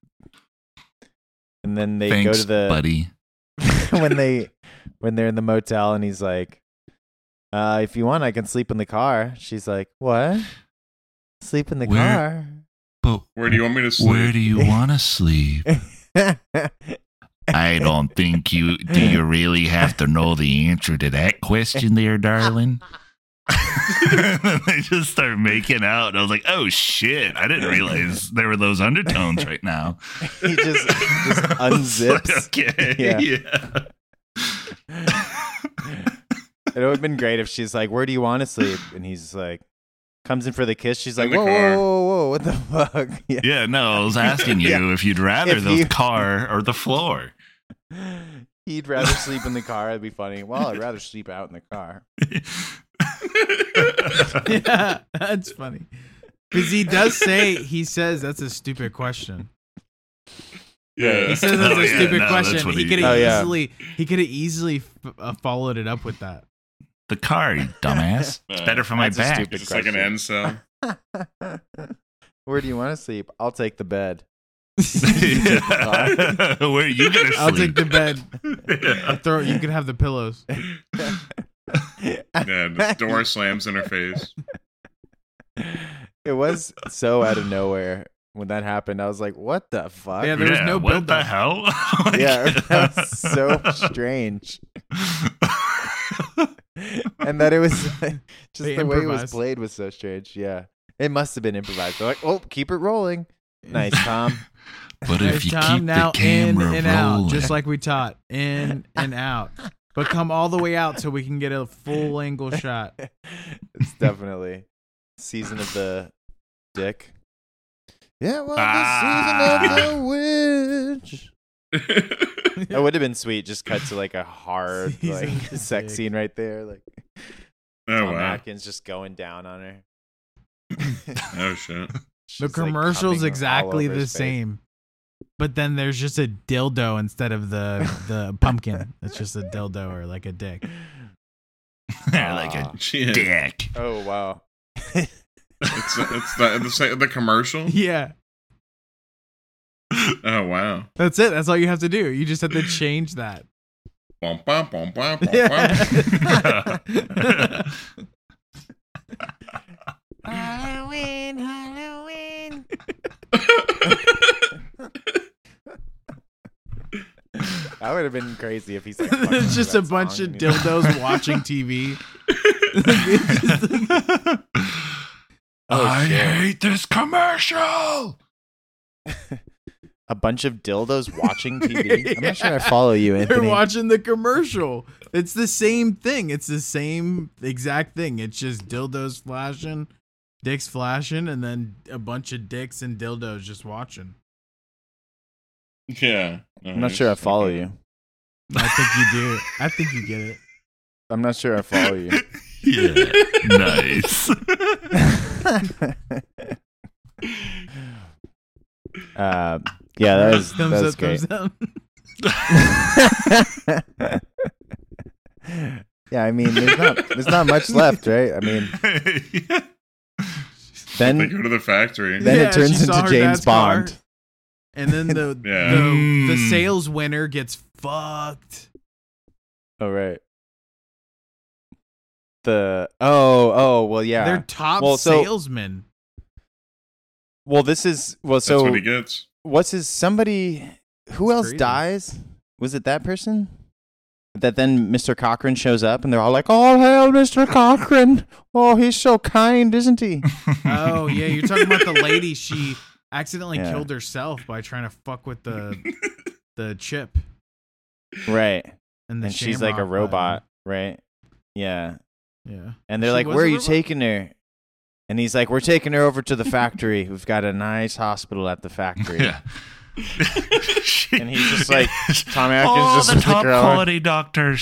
And then they Thanks, go to the Buddy. when they when they're in the motel and he's like, uh, "If you want, I can sleep in the car." She's like, "What? Sleep in the Where- But Where do you want me to sleep? where do you want to sleep? car?" I don't think you. Do you really have to know the answer to that question there, darling? And then they just start making out. And I was like, oh shit. I didn't realize there were those undertones right now. He just just I was like, unzips. okay. Yeah. Yeah. It would have been great if she's like, "Where do you want to sleep?" And he's like, comes in for the kiss. She's In like, the "Whoa, car." whoa, whoa, whoa, what the fuck?" Yeah. Yeah, no, I was asking you Yeah. if you'd rather If the you- car or the floor. He'd rather sleep in the car. It'd be funny. Well, I'd rather sleep out in the car. Yeah, that's funny. Because he does say, he says that's a stupid question. Yeah. He says that's Oh, a yeah, stupid no, that's question. what He he- could have Oh, yeah. easily, he could have easily f- uh, followed it up with that. The car, you dumbass. It's better for my That's a back. stupid Just like an end cell. Where do you want to sleep? I'll take the bed. Yeah. Where are you gonna sleep? I'll take the bed. Yeah. I'll throw. You can have the pillows. Yeah, the door slams in her face. It was so out of nowhere when that happened. I was like, "What the fuck?" Yeah, there was Yeah, no what build the up. hell? Like- Yeah, that was so strange. And that it was just They the way it was improvised. played was so strange. Yeah, it must have been improvised. They're like, "Oh, keep it rolling." Nice, Tom. But Nice if you time. keep Now the camera in and rolling, out, just like we taught, in and out. But come all the way out so we can get a full angle shot. It's definitely season of the dick. Yeah, well, Ah. the season of the witch. That would have been sweet. Just cut to like a hard Season like of the sex dick. scene right there, like Oh Tom wow. Atkins just going down on her. Oh shit. She's, The like, commercial's coming all exactly over the his face. same. But then there's just a dildo instead of the the pumpkin. It's just a dildo or like a dick. like a Ah. Shit. dick. Oh wow. It's it's the the, sa- the commercial. Yeah. Oh wow. That's it. That's all you have to do. You just have to change that. Bum, bum, bum, bum, bum, Yeah. Halloween, Halloween. That would have been crazy if he's like fucking It's to just a that bunch song of and he's like- dildos watching T V. Oh, I shit. hate this commercial. A bunch of dildos watching T V. I'm not sure I follow you, They're Anthony. watching the commercial. It's the same thing. It's the same exact thing. It's just dildos flashing, dicks flashing, and then a bunch of dicks and dildos just watching. Yeah. I'm not sure I follow you. I think you do. I think you get it. I'm not sure I follow you. Yeah, nice. uh, yeah, that was, thumbs that was up, great. thumbs down. Yeah, I mean, there's not there's not much left, right? I mean, They then go to the factory. then Yeah, it she turns saw into her James dad's car. Bond. And then the Yeah. the, the Mm. sales winner gets fucked. Oh right. The oh oh well yeah. They're top Well, so- salesmen. Well, this is well. That's So what he gets. what's his somebody? Who It's else crazy. dies? Was it that person? That then Mister Cochran shows up and they're all like, "All hail Mister Cochran! Oh, he's so kind, isn't he?" Oh yeah, you're talking about the lady. She accidentally Yeah. killed herself by trying to fuck with the the chip. Right. And, the And she's like a shamrock robot, right? Yeah. button. Yeah. And they're She like, was "Where a are you robot? taking her?" And he's like, "We're taking her over to the factory. We've got a nice hospital at the factory." Yeah. And he's just like, Tom Atkins all just the with the top girl. quality doctors.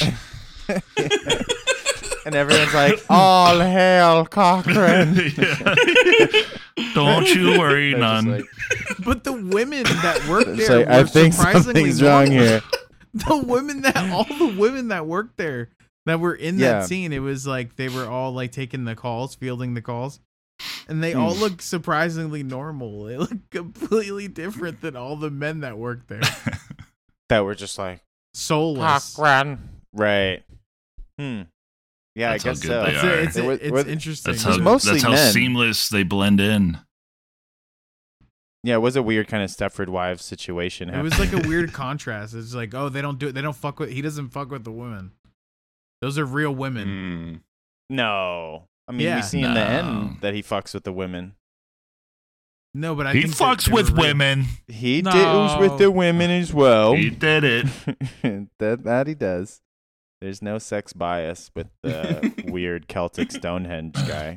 And everyone's like, all hail Cochran. Yeah. Don't you worry, They're just none. like- But the women that work it's there like, were I think surprisingly something's wrong normal. here. The women that all the women that worked there that were in Yeah. that scene, it was like they were all like taking the calls, fielding the calls, and they all Hmm. look surprisingly normal. They look completely different than all the men that worked there. That were just like, Soulless. Cochran. Right. Hmm. Yeah, That's I how guess good so. they It's, are. it's, They were- it's were- interesting. That's was how, mostly that's how men. seamless they blend in. Yeah, it was a weird kind of Stepford Wives situation. It was happening. like a weird contrast. It's like, oh, they don't do it. They don't fuck with. He doesn't fuck with the women. Those are real women. Mm. No. I mean, Yeah. we see in the No. end that he fucks with the women. No, but I He think that fucks they with were real. women. He did it was with No. the women as well. He did it. that that he does. There's no sex bias with the weird Celtic Stonehenge guy.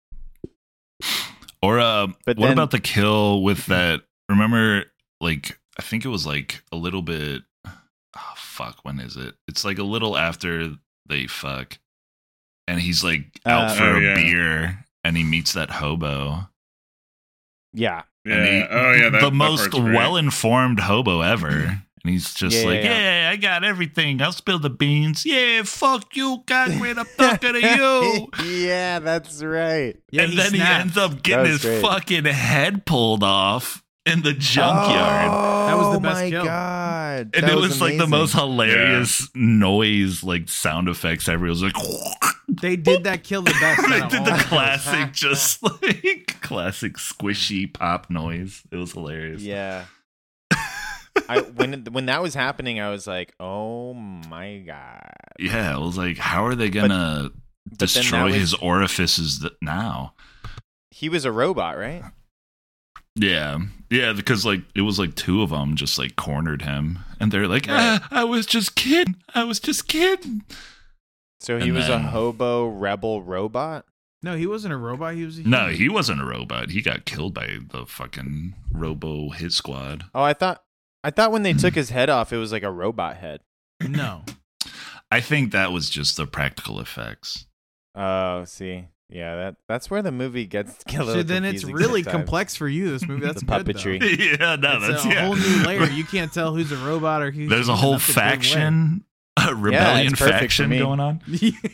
Or uh, But what then- about the kill with that? Remember, like I think it was like a little bit. Oh fuck! When is it? It's like a little after they fuck, and he's like out Uh, for Oh, a yeah. beer, and he meets that hobo. Yeah. And Yeah. he- oh yeah. That, the that most part's great. well-informed hobo ever. And he's just Yeah, like, yeah, yeah, I got everything. I'll spill the beans. Yeah, fuck you, Cochran. I'm talking to you. Yeah, that's right. Yeah, and he then snapped. he ends up getting That his was great. fucking head pulled off in the junkyard. That was the Oh best my kill. god. and That it was, like the amazing. most hilarious noise, like sound effects ever. It was like, They did that kill the best. they out of did all the kills. classic, just like classic squishy pop noise. It was hilarious. Yeah. I when when that was happening, I was like, "Oh my god!" Yeah, it was like, how are they gonna But then destroy that was- his orifices th- now? He was a robot, right? Yeah, yeah, because like it was like two of them just like cornered him, and they're like, Right. ah, I was just kidding, I was just kidding. So he And was then- a hobo rebel robot. No, he wasn't a robot. He was a No, human. he wasn't a robot. He got killed by the fucking Robo Hit Squad. Oh, I thought I thought when they took his head off, it was like a robot head. No. I think that was just the practical effects. Oh, see, yeah, that that's where the movie gets a little So then it's confusing really sometimes. complex for you. This movie. That's The good, though. puppetry. yeah, no, It's that's a yeah. whole new layer. You can't tell who's a robot or who's. There's a human. whole That's a good way. faction, a rebellion it's perfect for faction me. going on.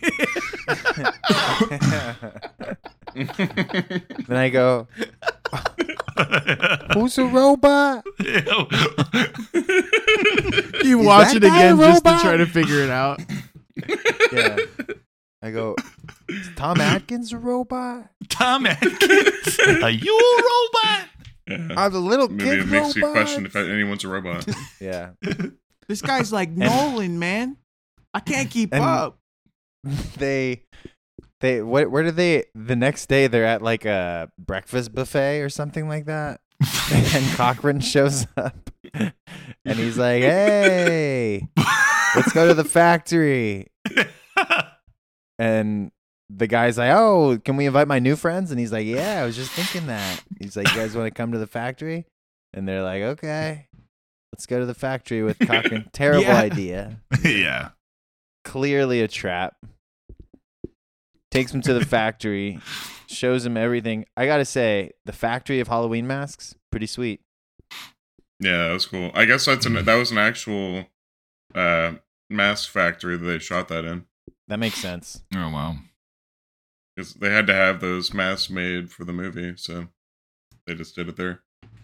Then I go, "Who's a robot?" You Is watch that it guy a again just to robot? try to figure it out. Yeah. I go, "Is Tom Atkins a robot?" Tom Atkins, are you a robot? Yeah. I'm a little Maybe kid it makes robot. you question if anyone's a robot. Yeah. This guy's like Nolan, man. I can't keep And- up. They they what where did they the next day they're at like a breakfast buffet or something like that. And Cochran shows up and he's like, "Hey, let's go to the factory." And the guy's like, "Oh, can we invite my new friends?" And he's like, "Yeah, I was just thinking that." He's like, "You guys want to come to the factory?" And they're like, "Okay, let's go to the factory with Cochran." Terrible Yeah. idea. yeah. Clearly a trap. Takes him to the factory, shows him everything. I gotta say, the factory of Halloween masks, pretty sweet. Yeah, that was cool. I guess that's an that was an actual uh, mask factory that they shot that in. That makes sense. Oh wow. Because they had to have those masks made for the movie, so they just did it there.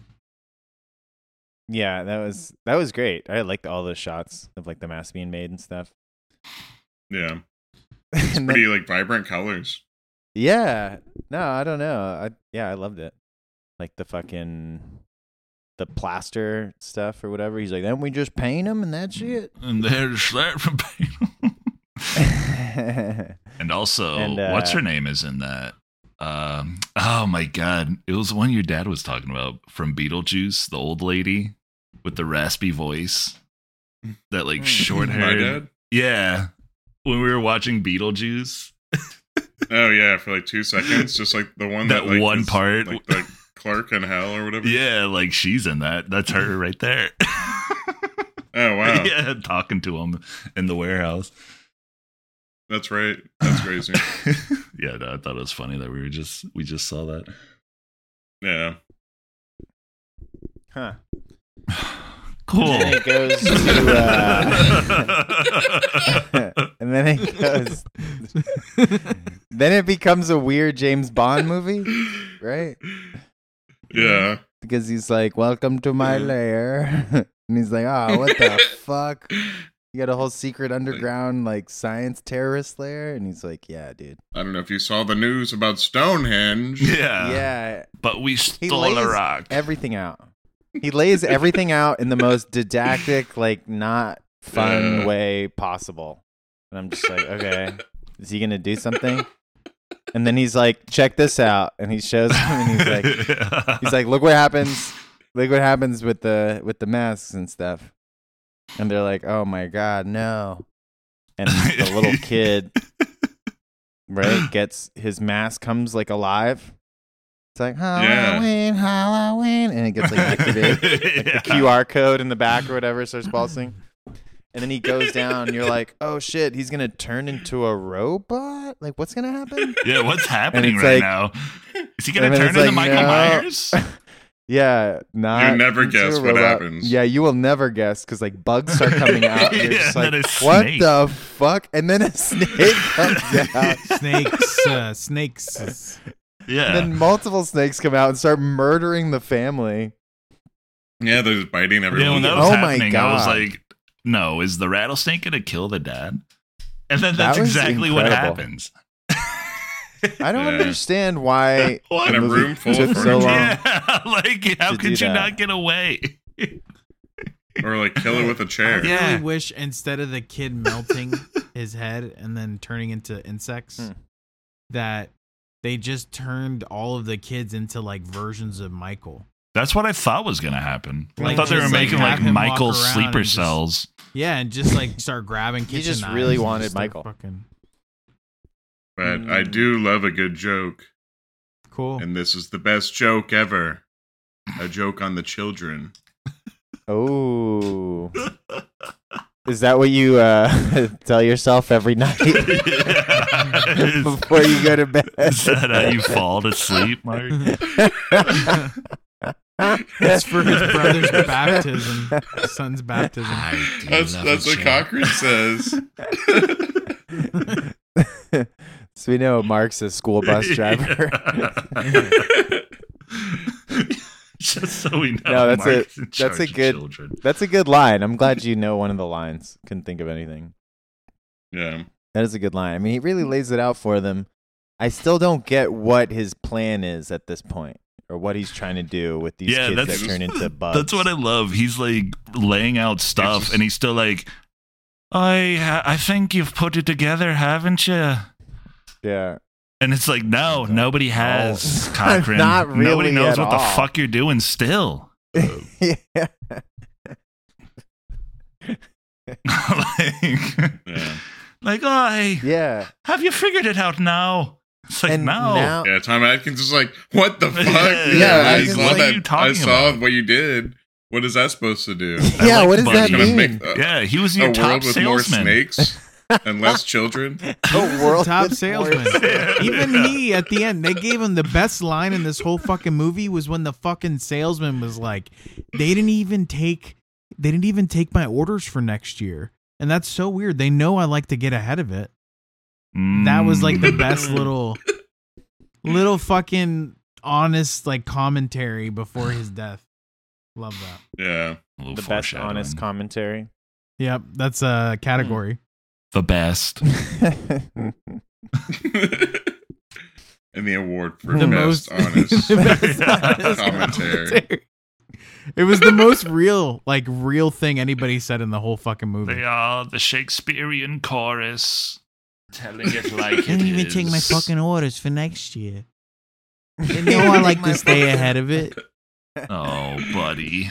Yeah, that was that was great. I liked all those shots of like the mask being made and stuff. Yeah, And then- pretty like vibrant colors. yeah, no, I don't know. I yeah, I loved it. Like the fucking the plaster stuff or whatever. He's like, then we just paint them and that's it. And there's that. And also, And, uh, what's her name is in that? Um, oh my god, it was the one your dad was talking about from Beetlejuice, the old lady with the raspy voice, that like Hmm. short My hair. dad. Yeah, when we were watching Beetlejuice, Oh yeah, for like two seconds, just like the one That that, like, one is, part. like the Clark in Hell or whatever. Yeah, like she's in that. That's her right there. Oh wow. Yeah, talking to him in the warehouse. That's right. That's crazy. Yeah, no, I thought it was funny that we were just we just saw that. Yeah. Huh. Cool. And then it goes to, uh, and then it goes. Then it becomes a weird James Bond movie, right? Yeah. Because he's like, "Welcome to my lair," and he's like, "Oh, what the fuck? You got a whole secret underground like science terrorist lair?" And he's like, "Yeah, dude. I don't know if you saw the news about Stonehenge. Yeah. Yeah, But we he stole lays a rock. everything out. He lays everything out in the most didactic, like not fun Yeah. way possible." And I'm just like, okay, is he gonna do something? And then he's like, "Check this out," and he shows him, and he's like, he's like, "Look what happens! Look what happens with the with the masks and stuff." And they're like, "Oh my god, no!" And the little kid, right, gets his mask comes like alive. It's like Halloween, Halloween, and it gets like activated. Like the Q R code in the back or whatever starts pulsing. And then he goes down, and you're like, "Oh shit, he's gonna turn into a robot? Like, what's gonna happen?" Yeah, what's happening it's right like- now? Is he gonna and then turn it's into like, Michael no. Myers? Yeah, not. You never into guess a what robot. happens. Yeah, you will never guess because like bugs start coming out. And you're Yeah, just and like, then a "What snake." the fuck?" And then a snake comes out. Snakes, uh, snakes. Yeah. And then multiple snakes come out and start murdering the family. Yeah, they're just biting everyone. Yeah, when that was Oh my happening, I was God. like, no, is the rattlesnake going to kill the dad? And then That that's was exactly what incredible. happens. I don't Yeah. understand why What? the In a movie room full took of so long. Yeah, like, how to could do you that. not get away? Or like kill it with a I chair. Yeah. really wish instead of the kid melting his head and then turning into insects, Hmm. that they just turned all of the kids into like versions of Michael. That's what I thought was going to happen. I Like, thought they were just, like, making have like him walk Michael around sleeper and just- cells. Yeah, and just like start grabbing kitchen He just knives really and wanted just start Michael. Fucking But I Mm. do love a good joke. cool. And this is the best joke ever. A joke on the children. Oh. Is that what you uh, tell yourself every night Is- before you go to bed? Is that how you fall to sleep, Mark? It's for his brother's baptism, son's baptism. That's that's what Cochran says. So we know Mark's a school bus driver. Just so we know. No, that's Mark's a- in that's charge a of good- children. That's a good line. I'm glad you know one of the lines. Couldn't think of anything. Yeah. That is a good line. I mean, he really lays it out for them. I still don't get what his plan is at this point, or what he's trying to do with these Yeah, kids that's- that turn into bugs. That's what I love. He's like laying out stuff, just- and he's still like, "I, ha- I think you've put it together, haven't you?" Yeah. And it's like, no, nobody has, No. Cochran. Not Nobody really knows at what the all. fuck you're doing still. yeah. like, Yeah. like, oh, hey, Yeah. have you figured it out now? It's like, And no. now- Yeah, Tom Atkins is like, what the fuck? Yeah, yeah, I I saw just- what are that. you talking I saw about? what you did. What is that supposed to do? I Yeah, like what does that Buddy. Gonna mean? make a, Yeah, he was a your world top with more salesman. snakes and less children. A world Top with salesman. more- Even he at the end, they gave him the best line in this whole fucking movie was when the fucking salesman was like, they didn't even take they didn't even take my orders for next year. And that's so weird. They know I like to get ahead of it. That was like the best Mm. little little fucking honest like commentary before his death. Love that. Yeah. A little The best foreshadowing. honest commentary. Yep, that's a category. The best. And the award for The best most honest the best honest commentary. commentary. It was the most real, like real thing anybody said in the whole fucking movie. They are the Shakespearean chorus telling it like it Didn't even is. take my fucking orders for next year. They know I like to stay ahead of it. Oh, buddy.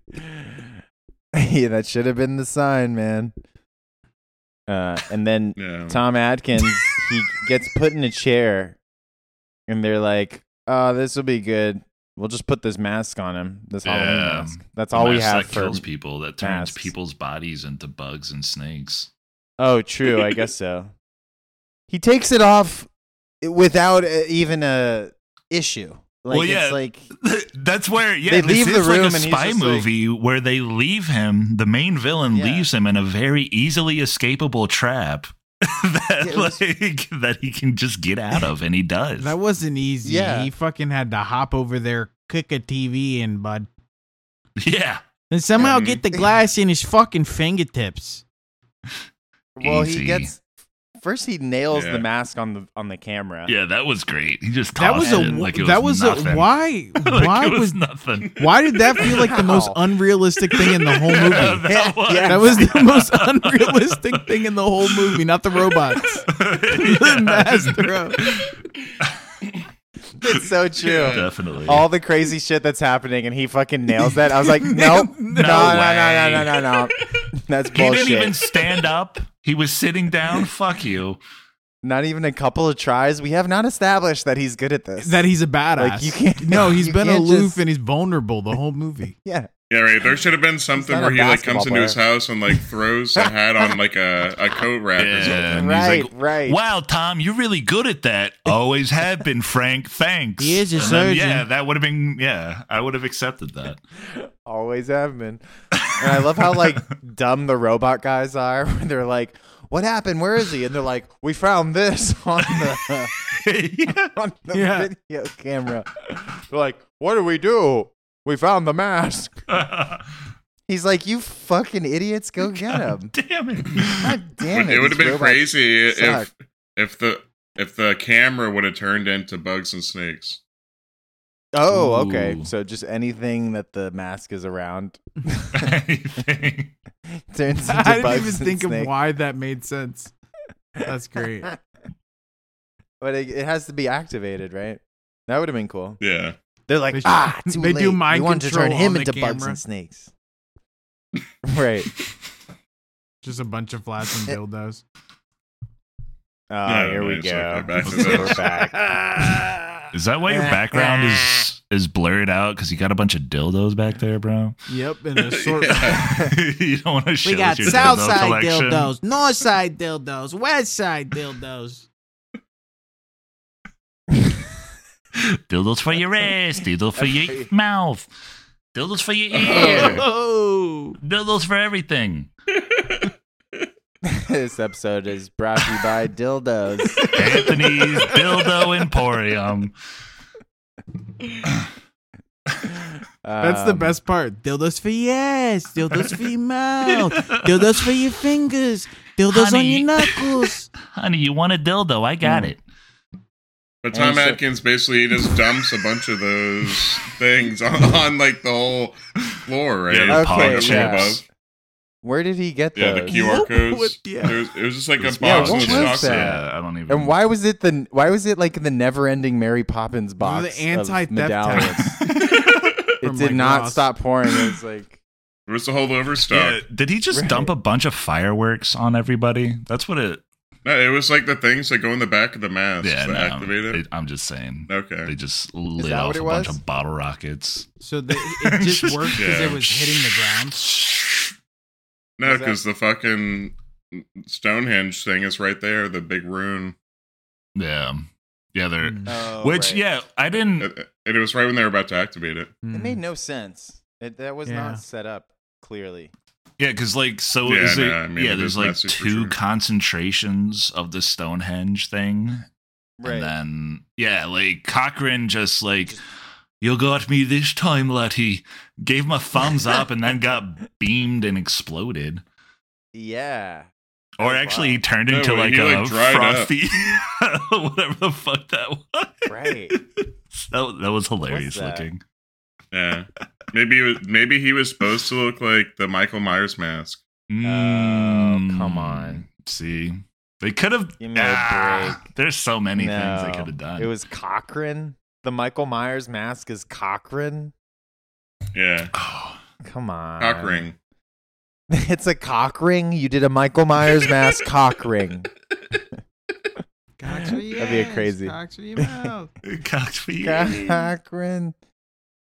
Yeah, that should have been the sign, man. Uh, and then Yeah. Tom Atkins, he gets put in a chair, and they're like, "Oh, this will be good." we'll just put this mask on him. This Halloween Yeah. mask. That's The all we mask have that for. kills people, that turns masks. people's bodies into bugs and snakes. Oh, true. I guess so. He takes it off without uh, even a issue. Like, Well, yeah. it's like That's where, yeah, They this leave is the room like a and he's spy just like- movie where they leave him, the main villain Yeah. leaves him in a very easily escapable trap that, Yeah, it was- like, that he can just get out of, and he does. That wasn't easy. Yeah. He fucking had to hop over there, kick a T V in, bud. yeah. And somehow Mhm. get the glass in his fucking fingertips. well, Easy. he gets first he nails Yeah. the mask on the on the camera. Yeah, that was great. He just That was tossed a it like it that was was nothing. a why Like why it was, was nothing. why did that feel like the most How? unrealistic thing in the whole movie? that was. Yeah. That was the most unrealistic thing in the whole movie, not the robots. The mask throw. It's so true. Definitely. All the crazy shit that's happening, and he fucking nails that. I was like, nope, no, no, no, way. no, no, no, no. That's he bullshit. didn't even stand up. He was sitting down. Fuck you. Not even a couple of tries. We have not established that he's good at this. That he's a badass. Like, you can't- no, he's you been can't aloof just- and he's vulnerable the whole movie. yeah. Yeah, right. There should have been something not where a he like comes basketball into his player. house and like throws a hat on like a, a coat rack or something. Yeah, and he's Right, like, right. wow, Tom, you're really good at that. Always have been, Frank. Thanks. He is a And then, surgeon. yeah, that would have been. Yeah, I would have accepted that. Always have been. And I love how like dumb the robot guys are. When they're like, "What happened? Where is he?" And they're like, "We found this on the Yeah. on the Yeah. video camera." They're like, "What do we do? We found the mask." He's like, "You fucking idiots, go get him!" Damn it. God damn Would- it! it would have these been robots crazy suck. if if the if the camera would have turned into bugs and snakes. Oh, okay. Ooh. So just anything that the mask is around Anything. turns into I didn't bugs even and think of snakes. why that made sense. That's great. But it, it has to be activated, right? That would have been cool. Yeah. They're like, They should- ah, too they late. do mind we wanted to turn control him on the into bugs camera." and snakes. Right. Just a bunch of flats and dildos. Oh, Yeah, here we nice. go. Okay, back to We're this. back. Is that why your background is is blurred out? Because you got a bunch of dildos back there, bro. Yep, in a short. Yeah. You don't want to show We got your south dildo side collection. dildos, north side dildos, west side dildos. Dildos for your ass, dildos for your mouth, dildos for your ear, Oh, dildos for everything. This episode is brought to you by dildos. Anthony's Dildo Emporium. that's the Um, best part. Dildos for your ass, dildos for your mouth, dildos for your fingers, dildos on Honey. your knuckles. Honey, you want a dildo? I got Mm. it. But And Tom so- Atkins basically just dumps a bunch of those things on, on like the whole floor, right? Yeah, the Okay, pog From yeah. above. Where did he get Yeah, those? the Q R What- codes. what- yeah. It, was, it was just like a It's box what with was stock. that? Yeah, I don't even. And why was it the why was it like the never-ending Mary Poppins box? The anti-theft of medallions? tax. It From, did like, not Ross. stop pouring. It was like It was the whole Yeah, overstock. did he just Right. dump a bunch of fireworks on everybody? That's what it. No, it was like the things that go in the back of the mask Yeah, to no, activate it. it- I'm just saying. Okay. They just lit that off what a it bunch was? of bottle rockets. So the, it just worked because Yeah. it was hitting the ground. No, Was that- because the fucking Stonehenge thing is right there, the big rune. Yeah, yeah, they're. Mm. oh, Which, right. yeah, I didn't. It- And it was right when they were about to activate it. It made no sense. It, that was Yeah. not set up clearly. Yeah, because like, so Yeah, is there? no, I mean, yeah, it there's is like messy for two sure. concentrations of the Stonehenge thing, Right. and then yeah, like Cochrane just like, you got me this time, laddie. Gave him a thumbs up, and then got beamed and exploded. Yeah. Or Oh, actually, wow. he turned No, into he, like like, a dried up. frosty, whatever the fuck that was. Right. That, that was hilarious that? looking. Yeah. Maybe it was, maybe he was supposed to look like the Michael Myers mask. Mm, come on. See, they could have. Give me a ah, break. There's so many things they No. could have done. It was Cochrane. The Michael Myers mask is Cochrane. Yeah. Oh, Come on. Cock ring. It's a cock ring. You did a Michael Myers mask cock ring. Cocks for your That'd be a ass, crazy- Cocks for your mouth. cocked for you. Cochrane.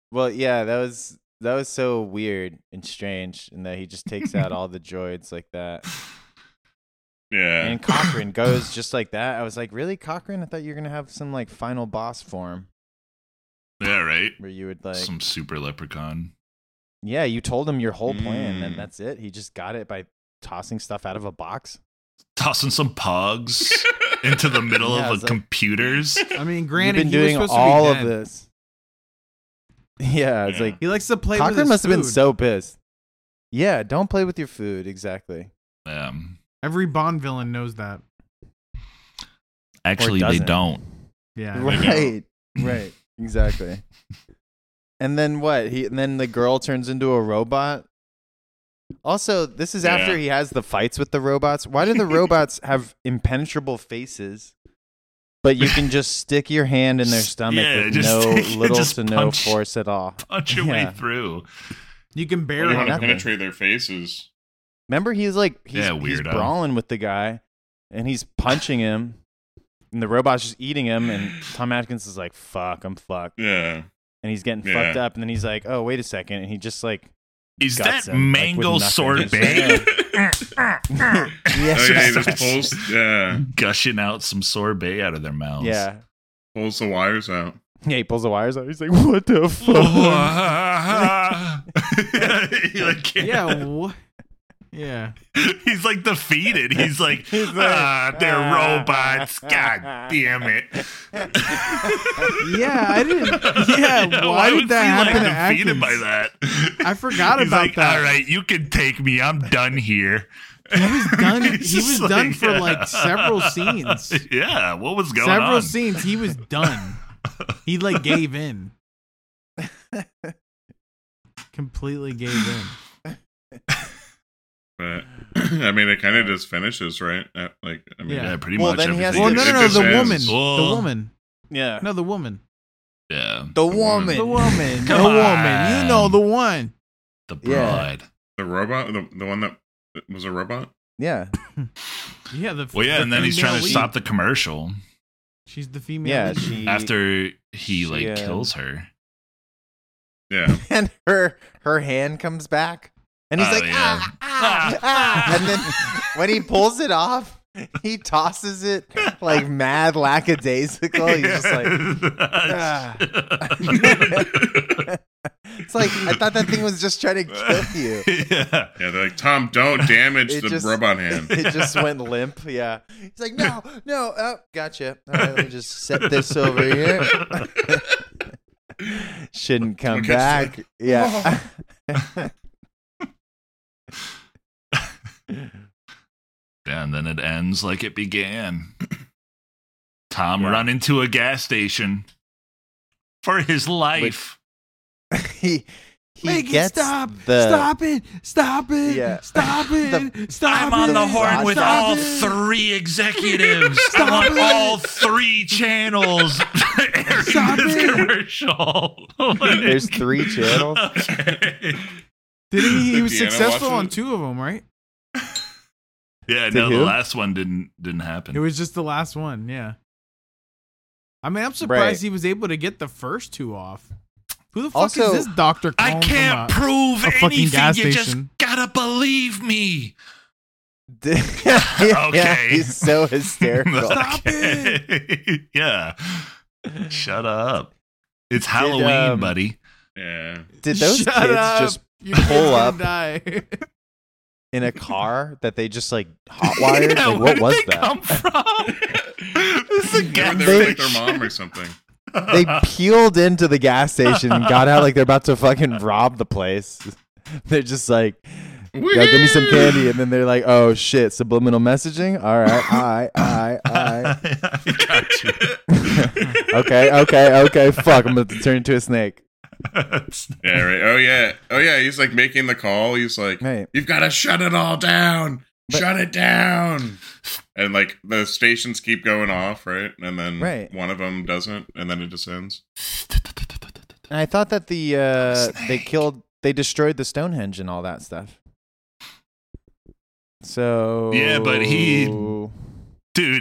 Well, yeah, that was that was so weird and strange, and that he just takes out all the droids like that. Yeah. And Cochrane goes just like that. I was like, really, Cochrane? I thought you were gonna have some like final boss form Yeah, right. where you would like, Some super leprechaun. yeah, you told him your whole plan, Mm. and that's it. He just got it by tossing stuff out of a box. Tossing some pogs into the middle Yeah, of it's the like- computers. I mean, You've granted, been he was doing supposed all to of be dead. this. Yeah, it's Yeah. like He likes to play with Cochrane his must have been food. so pissed. Yeah, don't play with your food. Exactly. Um, Every Bond villain knows that. actually, they doesn't. don't. Yeah. Right. Right. Exactly. And then what? He and then the girl turns into a robot. Also, this is after Yeah. he has the fights with the robots. Why do the robots have impenetrable faces, but you can just stick your hand in their stomach Yeah, with just- no little just to no punch- force at all? Punch your Yeah. way through. You can Or barely. you want to nothing. penetrate their faces. Remember, he's like he's, Yeah, he's weirdo. brawling with the guy, and he's punching him, and the robot's just eating him, and Tom Atkins is like, "Fuck, I'm fucked," Yeah. and he's getting Yeah. fucked up, and then he's like, "Oh, wait a second," and he just like, Is Guts that him, like, mango with nothing. sorbet? yeah, Oh, yeah, he just- just pulls, yeah, Gushing out some sorbet out of their mouths. yeah, pulls the wires out. yeah, he pulls the wires out. He's like, "What the fuck?" He, like, can't- Yeah. Wha- yeah. He's like defeated. He's like, He's like, ah, they're "Ah." robots. God damn it. Yeah, I didn't. Yeah, why did was that he, happen to like, defeated Atkins? by that? I forgot He's about like, that. All right, you can take me. I'm done here. He was done. He It's was just done like, for yeah. like several scenes. Yeah, what was going Several on? scenes. He was done. He like gave in. Completely gave in. But I mean, it kind of just finishes, right? Uh, Like, I mean, Yeah, pretty Well, much then he has everything. Well, to- no, it no, no. just The ends. woman. Whoa. The woman. Yeah, No, the woman. Yeah, the woman. The woman. The Come woman. You on. know the one. the Yeah. bride. the robot, the, the one that was a robot. Yeah, Yeah. The. Well, yeah, the and then he's female trying to lead. stop the commercial She's the female. yeah. lead. She after he like she, uh, kills her. Yeah. and her her hand comes back, and he's Oh, like, yeah. ah, ah, ah. And then when he pulls it off, he tosses it like mad lackadaisical. He's just like, ah. It's like, I thought that thing was just trying to kill you. yeah. Yeah, they're like, Tom, don't damage It the just- robot hand. It just went limp. Yeah. He's like, no, no. Oh, gotcha. All right, let me just set this over here. Shouldn't come Look at back. Yeah. Yeah, and then it ends like it began. Tom Yeah. run into a gas station for his life. he he Make it gets stop. the Stop it. Stop it. Yeah. Stop it. The- Stop I'm on it. the horn Stop with it. all three executives. I Stop want it. all three channels airing Stop this it. commercial. There's three channels. Okay. Didn't he? He The was piano successful watching on it? two of them, right? Yeah, Did no, the who? last one didn't didn't happen. It was just the last one. Yeah. I mean, I'm surprised Right. he was able to get the first two off. Who the fuck Also, is this doctor? I calling can't from a- prove a fucking anything. gas You just station. gotta believe me. yeah, Okay. he's so hysterical. Stop Okay. Yeah. Shut up. It's Did, Halloween, um, buddy. Yeah. Did those Shut kids up. just Your kid's pull gonna up Die. in a car that they just like hotwired? Yeah, like, where what did was they that? come from? This is a They gas were They- like their mom or something. They peeled into the gas station and got out like they're about to fucking rob the place. They're just like, yo, give me some candy. And then they're like, oh shit, subliminal messaging? All right, I, I, I. I got you. Okay, okay, okay. Fuck, I'm going to turn into a snake. Yeah, right. Oh yeah. Oh yeah. He's like making the call. He's like, Right. you've got to shut it all down. But- shut it down. And like the stations keep going off, right? And then Right. one of them doesn't, and then it just ends. And I thought that the uh, they Snake. killed, they destroyed the Stonehenge and all that stuff. So Yeah, but he- Dude,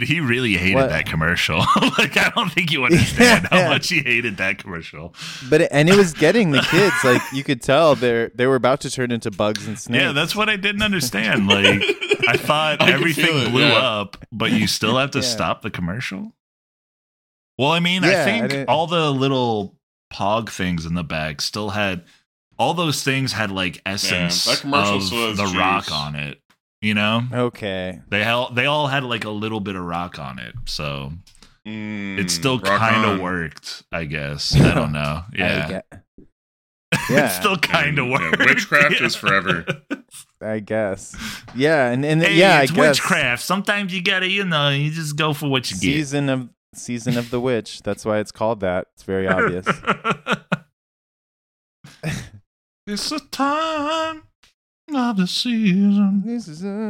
he really hated What? that commercial. Like, I don't think you understand Yeah. how much he hated that commercial. But it, and it was getting the kids. Like you could tell they they were about to turn into bugs and snakes. Yeah, that's what I didn't understand. Like, I thought I can everything feel it, blew yeah. up, but you still have to Yeah. stop the commercial. Well, I mean, Yeah, I I think didn't- all the little Pog things in the bag still had all those things had like essence that commercial of still has the juice. rock on it. You know, Okay. they all they all had like a little bit of rock on it, so Mm, it still rock kind of on. worked. I guess I don't know. I Yeah, get- Yeah. it still kind of And, yeah, worked. witchcraft is forever. I guess. Yeah, and, and Hey, yeah, it's I guess witchcraft. Sometimes you gotta, you know, you just go for what you get. season of season of the witch. That's why it's called that. It's very obvious. It's the time of the season. This is a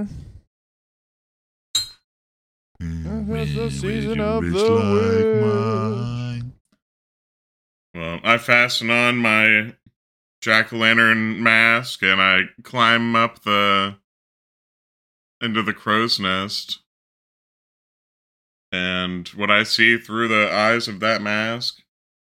It's the season of the mine. Well, I fasten on my jack-o'-lantern mask and I climb up the into the crow's nest. And what I see through the eyes of that mask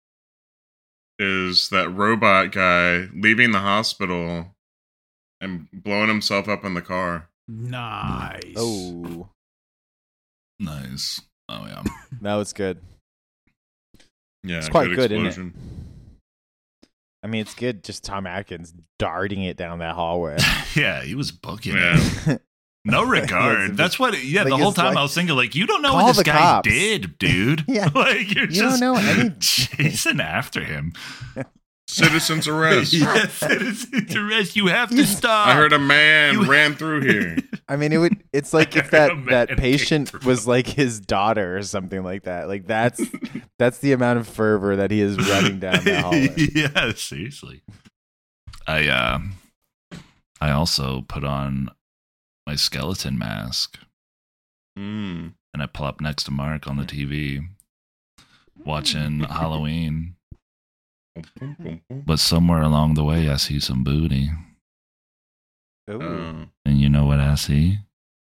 is that robot guy leaving the hospital and blowing himself up in the car. Nice. oh, Nice. Oh yeah. that was good. Yeah, It's quite good good, isn't it? explosion. I mean, it's good. Just Tom Atkins darting it down that hallway. Yeah, he was booking Yeah. it. No regard. Listen, That's what. Yeah, like, the whole it's time like, I was thinking, like, you don't know call what this the guy cops. did, dude. Yeah. Like you're You don't just know any- chasing after him. Citizens arrest. Yes, citizens arrest. You have to He's- stop. I heard a man You- ran through here. I mean, it would. It's like if A that man that came patient through. was like his daughter or something like that. Like that's that's the amount of fervor that he is running down that hallway. Yeah, seriously. I uh, I also put on my skeleton mask Mm. and I plopped next to Mark on the T V watching Halloween. But somewhere along the way, I see some booty, Ooh. Uh, and you know what I see?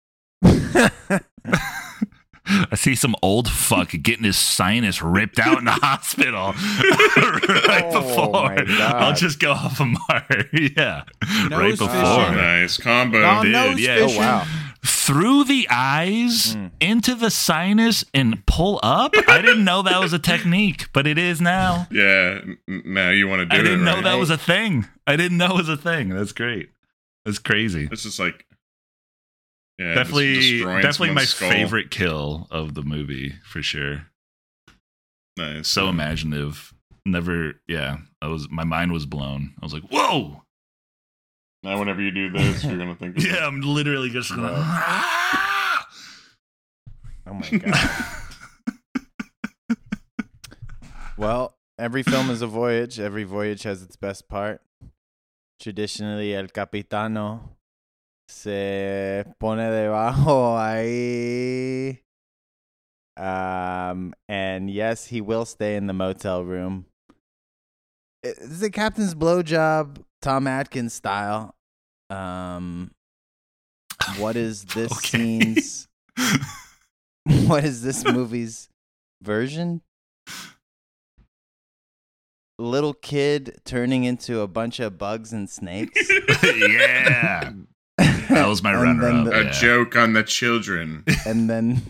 I see some old fuck getting his sinus ripped out in the hospital right Oh, before. my God. I'll just go off of Mark. Yeah, Nose right before. fishing. nice combo. Gone Dude, nose yeah. Oh fishing. wow. Through the eyes, Mm. into the sinus, and pull up. I didn't know that was a technique, but it is now. Yeah, n- now you want to do I it. didn't know right? that was a thing. I didn't know it was a thing. That's great. That's crazy. It's just like, yeah, definitely, just destroying definitely my someone's skull. favorite kill of the movie for sure. Nice. So Yeah. imaginative. Never, yeah. I was. My mind was blown. I was like, whoa. Now, whenever you do this, you're gonna think. Of Yeah, I'm literally just going. Right. "Ah!" Oh my god. Well, every film is a voyage. Every voyage has its best part. Traditionally, el capitano se pone debajo ahí. Um, and yes, he will stay in the motel room. It- This is a captain's blowjob, Tom Atkins style. Um, what is this Okay. scene's? What is this movie's version? Little kid turning into a bunch of bugs and snakes. Yeah. That was my And runner then up. the- A Yeah. joke on the children. And then,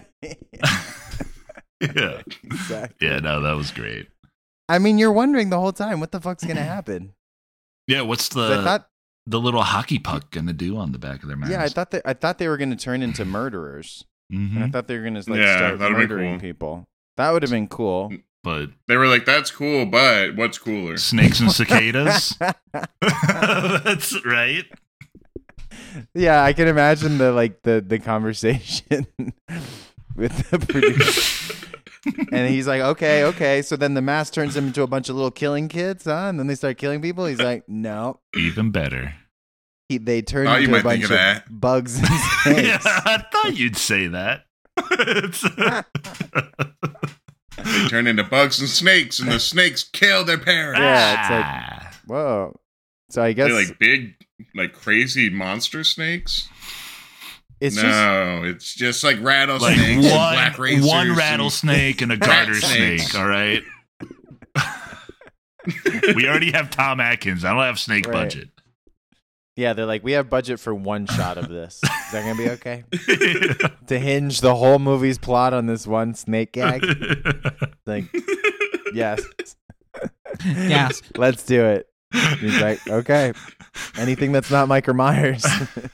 Yeah. exactly. Yeah, no, that was great. I mean, you're wondering the whole time what the fuck's gonna happen. Yeah, what's 'Cause the I thought, the little hockey puck gonna do on the back of their mask? yeah, I thought that I thought they were gonna turn into murderers. Mhm. And I thought they were gonna like Yeah, start that'd've been murdering cool. people. That would have been cool. But They were like, "That's cool, but what's cooler?" snakes and cicadas. That's right. Yeah, I can imagine the like the the conversation with the producer. And he's like, okay, okay. So then the mask turns him into a bunch of little killing kids, huh? And then they start killing people. He's like, no. Even better. He, they turn Thought you into a might think bunch of of, that. bugs and Yeah, snakes. I thought you'd say that. It's- They turn into bugs and snakes, and the snakes kill their parents. Yeah, it's like- Ah. Whoa. So I guess They're like big, like crazy monster snakes. It's just no, it's just like Like rattlesnakes and black one, racers. one and- rattlesnake and a garter snakes. snake. All right. We already have Tom Atkins. I don't have snake Right. budget. yeah. They're like, we have budget for one shot of this. Is that gonna be okay? To hinge the whole movie's plot on this one snake gag? Like, yes, Yes. let's do it. He's like, okay. Anything that's not Micah Myers.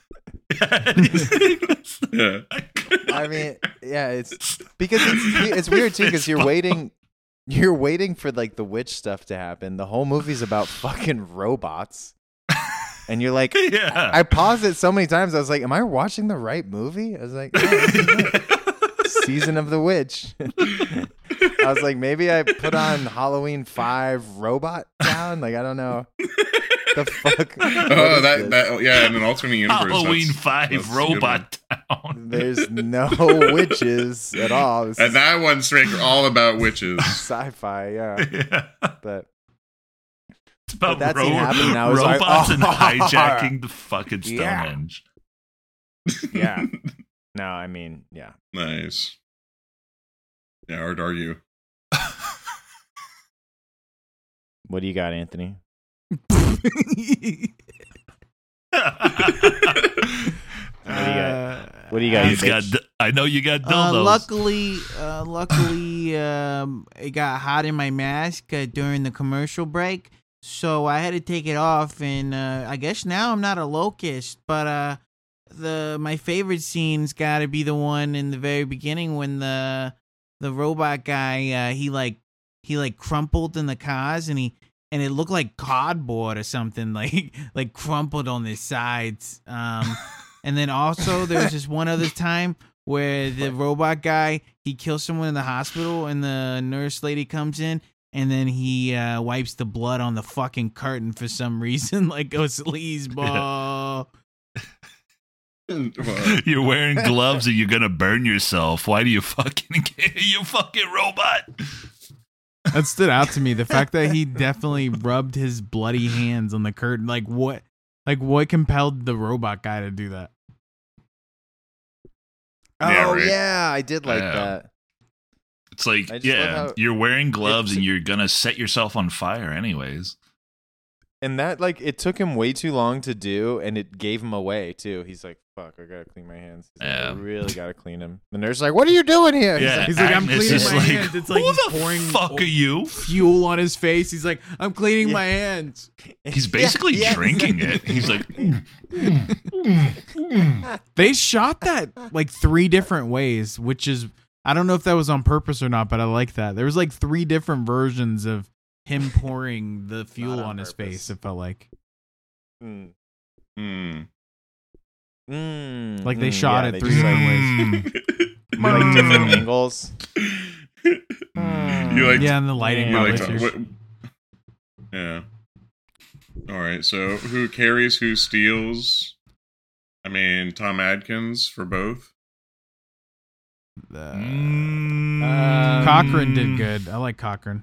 Yeah. I mean, yeah, it's because it's it's weird too because you're waiting, you're waiting for like the witch stuff to happen. The whole movie's about fucking robots, and you're like, Yeah. I paused it so many times. I was like, am I watching the right movie? I was like, yeah, this is it. Season of the Witch. I was like, maybe I put on Halloween five Robot Town. Like, I don't know. The fuck? What Oh, is that this? that yeah, in an alternate universe. Halloween that's- Five that's a good one. Robot Town. There's no witches at all. This And is that one's straight all about witches. sci-fi, yeah. Yeah. But It's about that ro- scene happened, and I was like, robots and "Oh." hijacking the fucking Yeah. Stonehenge. yeah, no, I mean, yeah. Nice. Yeah, hard to argue. What do you got, Anthony? What do you got? What do you got? He's you got. bitch? d- I know you got Uh, dildos. luckily, uh, luckily, um, it got hot in my mask uh, during the commercial break, so I had to take it off. And uh, I guess now I'm not a locust, but uh, the my favorite scene's got to be the one in the very beginning when the the robot guy uh, he like he like crumpled in the cars and he and it looked like cardboard or something like like crumpled on the sides. Um, and then also there's this one other time where the robot guy he kills someone in the hospital and the nurse lady comes in and then he uh, wipes the blood on the fucking curtain for some reason like a sleazeball. Well, You're wearing gloves and you're gonna burn yourself. Why do you fucking you fucking robot? That stood out to me. The fact that he definitely rubbed his bloody hands on the curtain. Like what? Like what compelled the robot guy to do that? Yeah, Oh right. yeah, I did like Yeah. that. It's like, I just yeah, love how- you're wearing gloves It's- and you're gonna set yourself on fire anyways. And that like it took him way too long to do, and it gave him away too. He's like, "Fuck, I gotta clean my hands. He's like, Yeah. I really gotta clean them." The nurse is like, "What are you doing here?" He's Yeah, like, He's like, I'm Agnes cleaning is my like, hands. It's like who he's the pouring fuck are you? fuel on his face. He's like, I'm cleaning Yeah. my hands. He's Yeah, basically yeah, drinking exactly. it. He's like, They shot that like three different ways, which is I don't know if that was on purpose or not, but I like that. There was like three different versions of him pouring the fuel Not on on his purpose. face. It felt like Mm. hmm. Mm, like they mm, shot yeah, it they three just, different like, ways. mm, like different mm. angles. You like Yeah, and the lighting you Yeah, like probably to- too. what- yeah. All right. So who carries? Who steals? I mean, Tom Adkins for both. Uh, Mm. Um, Cochran did good. I like Cochran.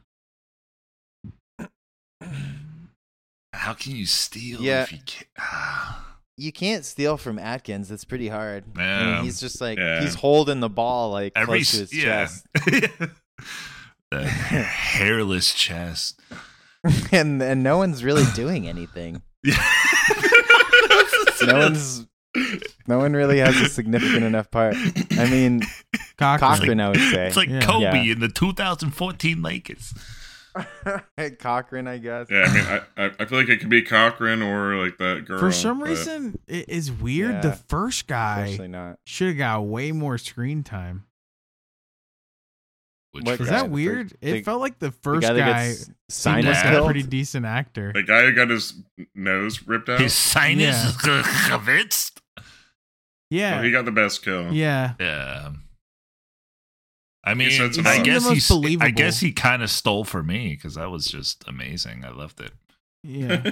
How can you steal Yeah. if you can't? Ah. You can't steal from Atkins. That's pretty hard. I Yeah. mean, he's just like Yeah. he's holding the ball like Every close to s- his yeah. chest, The hairless chest. and and no one's really doing anything. Yeah. No one's no one really has a significant enough part. I mean, Cochran. Cochran, I would say. It's like Yeah. Kobe Yeah. in the two thousand fourteen Lakers. Cochran, I guess. Yeah. I mean, I I I feel like it could be Cochran or like that girl. For some but- reason, it is weird. The Yeah. first guy Actually not. should have got way more screen time. Which What Was guy? that The weird? fir- it the- felt like the The first guy that guy gets seemed sinus like a Yeah. killed. pretty decent actor. The guy who got his nose ripped out. his sinus is convinced. Yeah, Oh, he got the best kill. yeah. Yeah. I mean, said some I stuff. guess The most he's. I believable. guess he kind of stole for me because that was just amazing. I loved it. Yeah.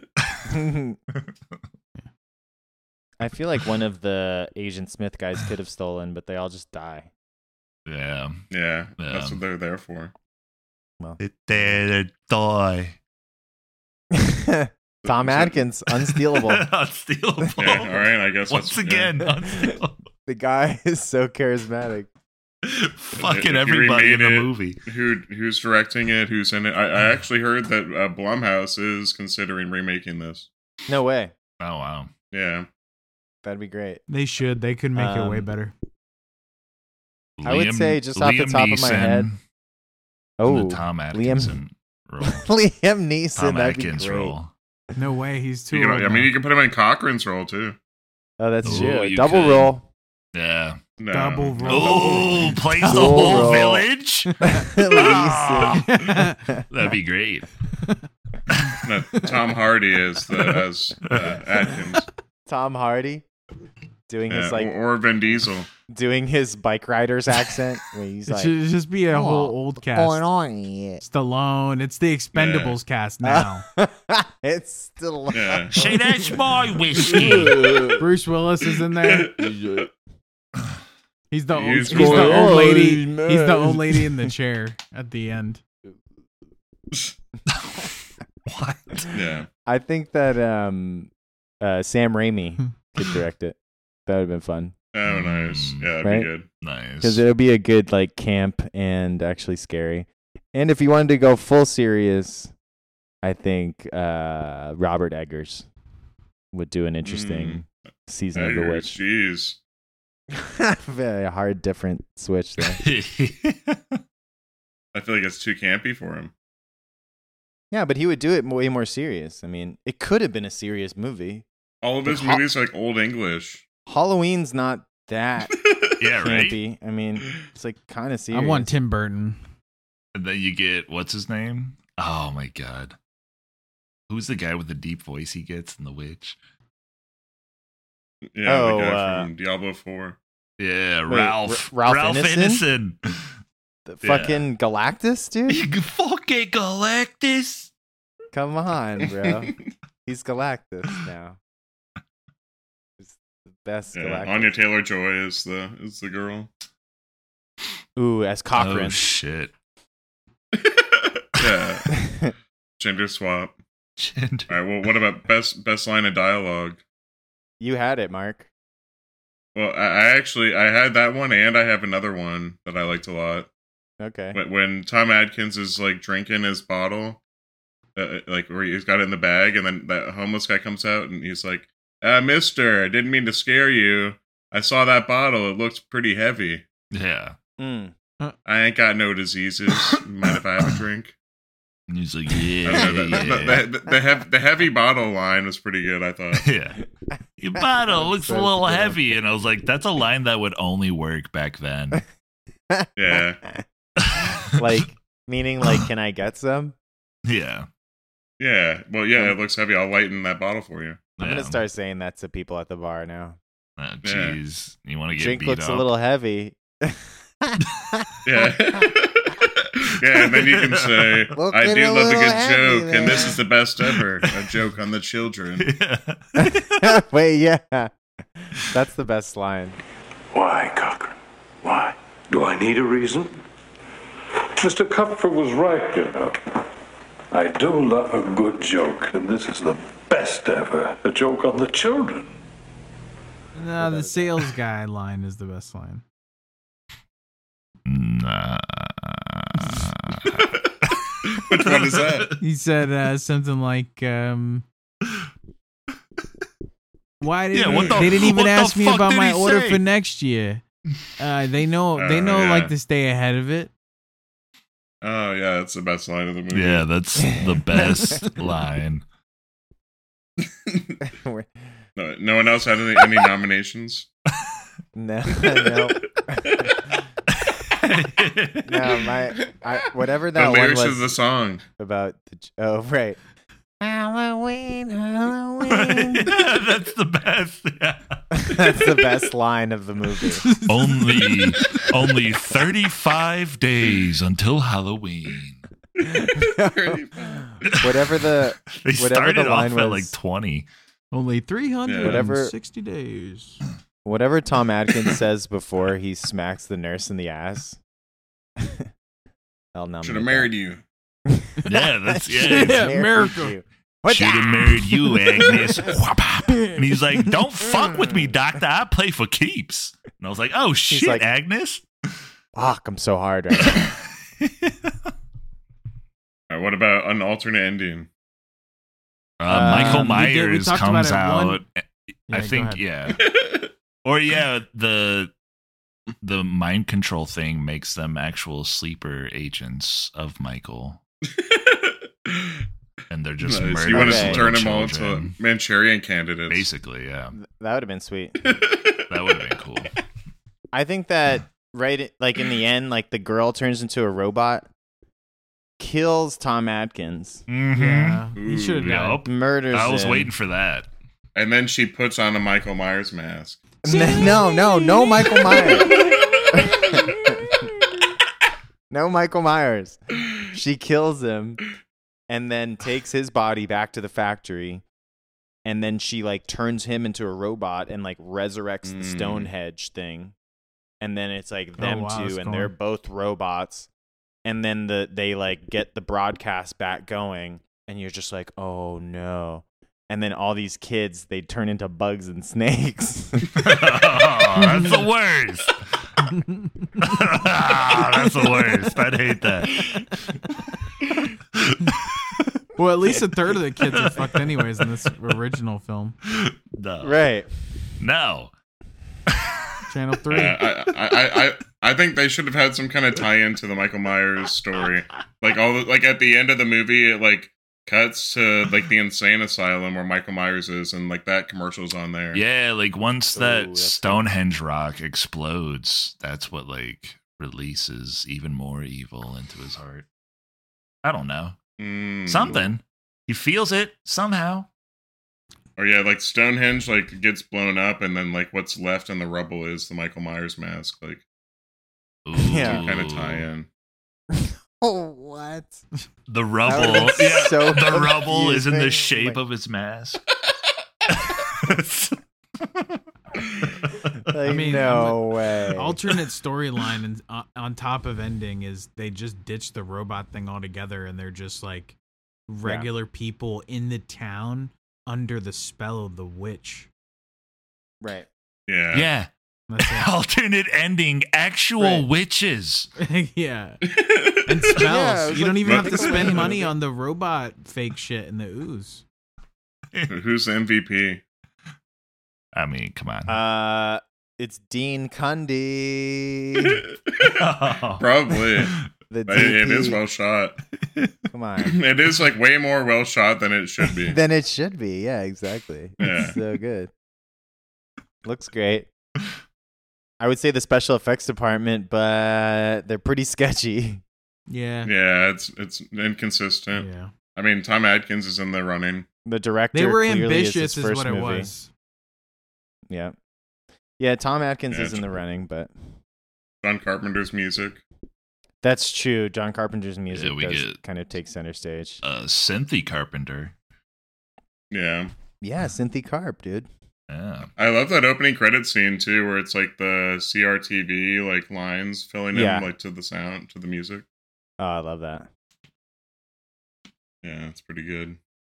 I feel like one of the Agent Smith guys could have stolen, but they all just die. Yeah. yeah, that's Yeah. what they're there for. It did die. Tom Atkins, unstealable. Unstealable. Yeah, all right, I guess Once that's, again, yeah. unstealable. The guy is so charismatic. Fucking If you everybody in the remade it, movie. Who who's directing it? Who's in it? I, I actually heard that uh, Blumhouse is considering remaking this. No way. Oh wow. Yeah, That'd be great. They should. They could make it way Um, better. I would say just off the top of my head- in Oh, the Tom Liam Atkinson role. Liam Neeson. Tom that'd be Atkins great. role. No way. He's too you old. can, I mean, now. you can put him in Cochrane's role too. Oh, that's Ooh, true. you Double could. roll. Yeah. No. Double no. roll. Oh, plays the Double whole roll. village. Leeson. That'd be great. No, Tom Hardy is the as uh, Atkins, Tom Hardy doing yeah, his like or, or Vin Diesel. doing his bike rider's accent. Where he's It like, should just be a whole old cast. on here? Stallone. It's the Expendables cast now. It's still. Yeah. Say that's my whiskey. Bruce Willis is in there. He's the old, He's he's the going, old "Oh, lady. man." He's the old lady in the chair at the end. What? Yeah. I think that um, uh, Sam Raimi could direct it. That would have been fun Oh, nice. Mm, Yeah, that'd right? be good. Nice. because it would be a good like camp and actually scary. And if you wanted to go full serious, I think uh, Robert Eggers would do an interesting season of the Eggers, Witch. Jeez. Very hard, different switch there. I feel like it's too campy for him. Yeah, but he would do it way more serious. I mean, it could have been a serious movie. All of his Like, movies are like old English. Halloween's not that yeah, right. campy. I mean, it's like kind of I serious. want Tim Burton. And then you get what's his name? Oh my god. Who's the guy with the deep voice he gets in The Witch? Yeah, Oh, the guy uh, from Diablo four. Yeah, Wait, Ralph. R- Ralph Ineson? Ineson. The Yeah. fucking Galactus, dude. You fucking Galactus. Come on, bro. He's Galactus now. He's the best Yeah, Galactus. Anya Taylor Joy is the is the girl. Ooh, as Cochrane. Oh shit. Yeah, gender swap. Gender. All right. Well, what about best best line of dialogue? You had it, Mark. Well, I, I actually I had that one, and I have another one that I liked a lot. Okay. When, when Tom Atkins is like drinking his bottle, uh, like where he's got it in the bag, and then that homeless guy comes out and he's like, uh, "Mister, I didn't mean to scare you. I saw that bottle. It looked pretty heavy. Yeah. Mm. I ain't got no diseases. Mind if I have a drink?" And he's like, I yeah, don't know, the, yeah. the, the, the, hev- the heavy bottle line was pretty good, I thought. Yeah. Your bottle looks a That's little good. heavy. And I was like, that's a line that would only work back then. Yeah. Like, meaning, like, can I get some? yeah. Yeah. Well, yeah, it looks heavy. I'll lighten that bottle for you. I'm Yeah. gonna start saying that to people at the bar now. Oh, jeez. You want to get Drink beat looks up? a little heavy. Yeah. Yeah, and then you can say, Look I at do a love a little good heavy joke, there." and this is the best ever. A joke on the children. Yeah. Wait, yeah. That's the best line. Why, Cochrane? Why? Do I need a reason? Mister Cuthbert was right, you know. I do love a good joke, and this is the best ever. A joke on the children. No, the sales guy line is the best line. Nah. Which one is that? He said uh, something like, um, "Why did Yeah, they, what the- they didn't even what the ask me fuck about did my he order say?" for next year? Uh, they know they Oh, know yeah. like to stay ahead of it." Oh, yeah, that's the best line of the movie. Yeah, that's the best line. No, no one else had any, any nominations? No, no, no. My, I, whatever that The one lyrics was of the song. about. The, j- oh, right. Halloween, Halloween. That's the best. Yeah. That's the best line of the movie. Only only thirty-five days until Halloween. Whatever the They Whatever started the line off at was- like twenty. Only three hundred Whatever- sixty days. whatever Tom Atkins says before he smacks the nurse in the ass. I'll nominate Should have married you. Yeah, that's yeah. Should've it's- Yeah, married America. you. Should have married you, Agnes. And he's like, don't fuck with me, doctor. I play for keeps. And I was like, oh, shit, like- Agnes. Fuck, I'm so hard right now. All right, what about an alternate ending? Uh, Um, Michael we did- we Myers talked comes about it out. one- I Yeah, go think, ahead. yeah. Or, yeah, the the mind control thing makes them actual sleeper agents of Michael. And they're just Nice. murdering You want us Okay. to turn them little all children. to Manchurian candidates. Basically, yeah. That would have been sweet. That would have been cool. I think that right, at- like in the end, like the girl turns into a robot, kills Tom Atkins, Mm-hmm. Yeah, he should have Ooh, died. Yup. murders I was him. waiting for that. And then she puts on a Michael Myers mask. No, no, no, Michael Myers. No, Michael Myers. She kills him, and then takes his body back to the factory, and then she like turns him into a robot and like resurrects the Mm. Stonehenge thing, and then it's like Oh, them wow, that's two, and cool. they're both robots, and then the they like get the broadcast back going, and you're just like, oh no. And then all these kids, they turn into bugs and snakes. Oh, that's the worst. That's the worst. I'd hate that. Well, at least a third of the kids are fucked anyways in this original film. No. Right. No. Channel Uh, three. I, I, I, I think they should have had some kind of tie-in to the Michael Myers story. Like all, the, like at the end of the movie, it like cuts to like the insane asylum where Michael Myers is, and like that commercial's on there. Yeah, like once Ooh, that that's Stonehenge rock explodes, that's what like releases even more evil into his heart. I don't know. Mm. Something. He feels it somehow. Or yeah, like Stonehenge like gets blown up, and then like what's left in the rubble is the Michael Myers mask. Like Yeah. kind of tie-in. Oh, what? The That rubble. would've been Yeah, so the rubble is in the confusing. shape Like- of his mask. Like, I mean, no way. Alternate storyline and uh, on top of ending is they just ditch the robot thing altogether, and they're just like regular people in the town under the spell of the witch. Right. Yeah. Yeah. That's it. Alternate ending. Actual Right. witches. Yeah, and spells. Yeah, it was you don't like- even have to But- spend money on the robot fake shit in the ooze. Who's the M V P? I mean, come on. Uh, it's Dean Cundy. Probably. The But it, it D P. is well shot. Come on. It is like way more well shot than it should be. Then it should be. Yeah, exactly. Yeah. It's so good. Looks great. I would say the special effects department, but they're pretty sketchy. Yeah, Yeah, it's it's inconsistent. yeah. I mean, Tom Atkins is in the running. The director They were clearly ambitious, is, his is first what it movie. was. Yeah. Yeah, Tom Atkins Yeah, is in the true. running, but John Carpenter's music. that's true. John Carpenter's music Yeah, we does get- kind of take center stage. Uh, Cynthia Carpenter. Yeah. Yeah, Cynthia Carp, dude. Yeah. I love that opening credit scene too, where it's like the C R T V like lines filling Yeah. in like to the sound, to the music. Oh, I love that. Yeah, it's pretty good.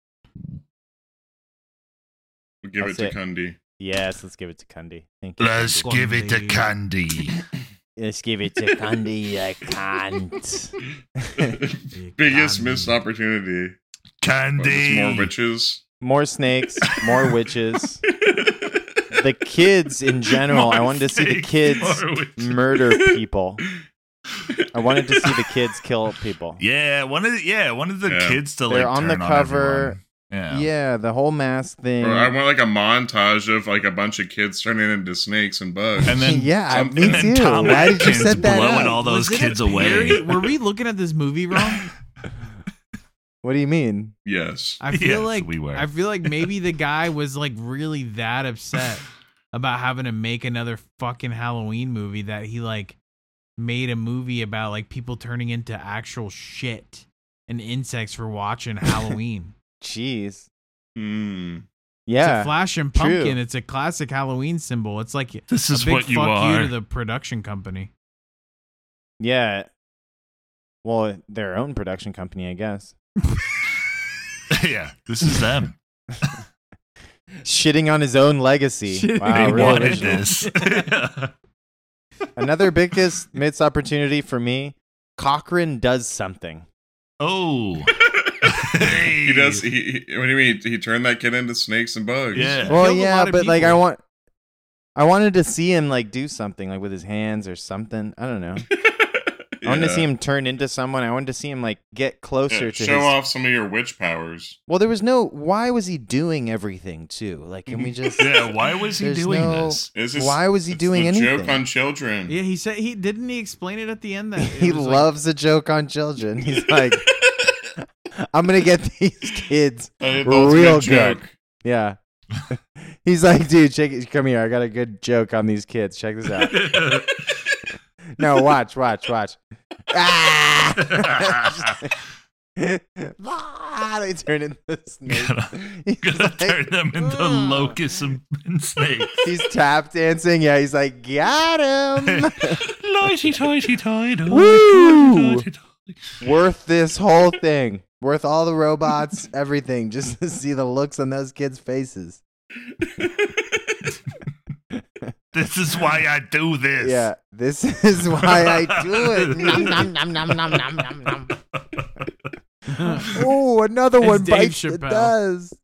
We'll give That's it to it. Cundy. Yes, let's give it to Cundy. Thank you. Let's Cundy. give it to Candy. Let's give it to Cundy. I can't. Biggest Cundy. missed opportunity. What, Candy. it's more witches. More snakes, more witches. The kids in general. I More wanted to see the snakes, kids more witches. murder people. I wanted to see the kids kill people. Yeah, one of the yeah, one of the Yeah. kids to They're like on the turn cover. everyone. Yeah. Yeah, the whole mask thing. Or I want like a montage of like a bunch of kids turning into snakes and bugs. And then yeah, something- me and then too. Tom Why did you Atkins set that blowing up? all those Was it a kids away. parody? Were we looking at this movie wrong? What do you mean? yes. I feel Yes, like we were. I feel like maybe the guy was like really that upset about having to make another fucking Halloween movie that he like made a movie about like people turning into actual shit and insects for watching Halloween. Jeez. Hmm. It's Yeah. a flash and true. pumpkin. It's a classic Halloween symbol. It's like This a is big what you fuck are. you to the production company. Yeah. Well, their own production company, I guess. yeah, this is them. Shitting on his own legacy. Shitting Wow, They real wanted original. this. Another biggest missed opportunity for me. Cochran does something. Oh. He does. He, he, what do you mean? He turned that kid into snakes and bugs. Yeah. Well, Killed a yeah, lot of but like I people. want, I wanted to see him like do something like with his hands or something. I don't know. I wanted to Yeah. see him turn into someone. I wanted to see him like get closer Yeah, to show his. off some of your witch powers. Well, there was no. Why was he doing everything too? Like, can we just? Yeah, why was he There's doing no- this? Is this, Why was he it's doing the anything? Joke on children. Yeah, he said he didn't he explain it at the end that it He was like- loves a joke on children. He's like, I'm gonna get these kids Uh, that's a real joke. good. Yeah. He's like, dude, check it. Come here. I got a good joke on these kids. Check this out. No, watch, watch, watch. Ah! Ah, they turn into snakes. Gotta, He's, gotta like, turn them into "Ah." locusts and, and snakes. He's tap dancing. Yeah, he's like, got him. Lighty tighty tidy. Woo! Worth this whole thing. Worth all the robots, everything, just to see the looks on those kids' faces. This is why I do this. Yeah, this is why I do it. Nom, nom, nom, nom, nom, nom, nom, nom. Oh, another It's one Dave bites the Chappelle. does.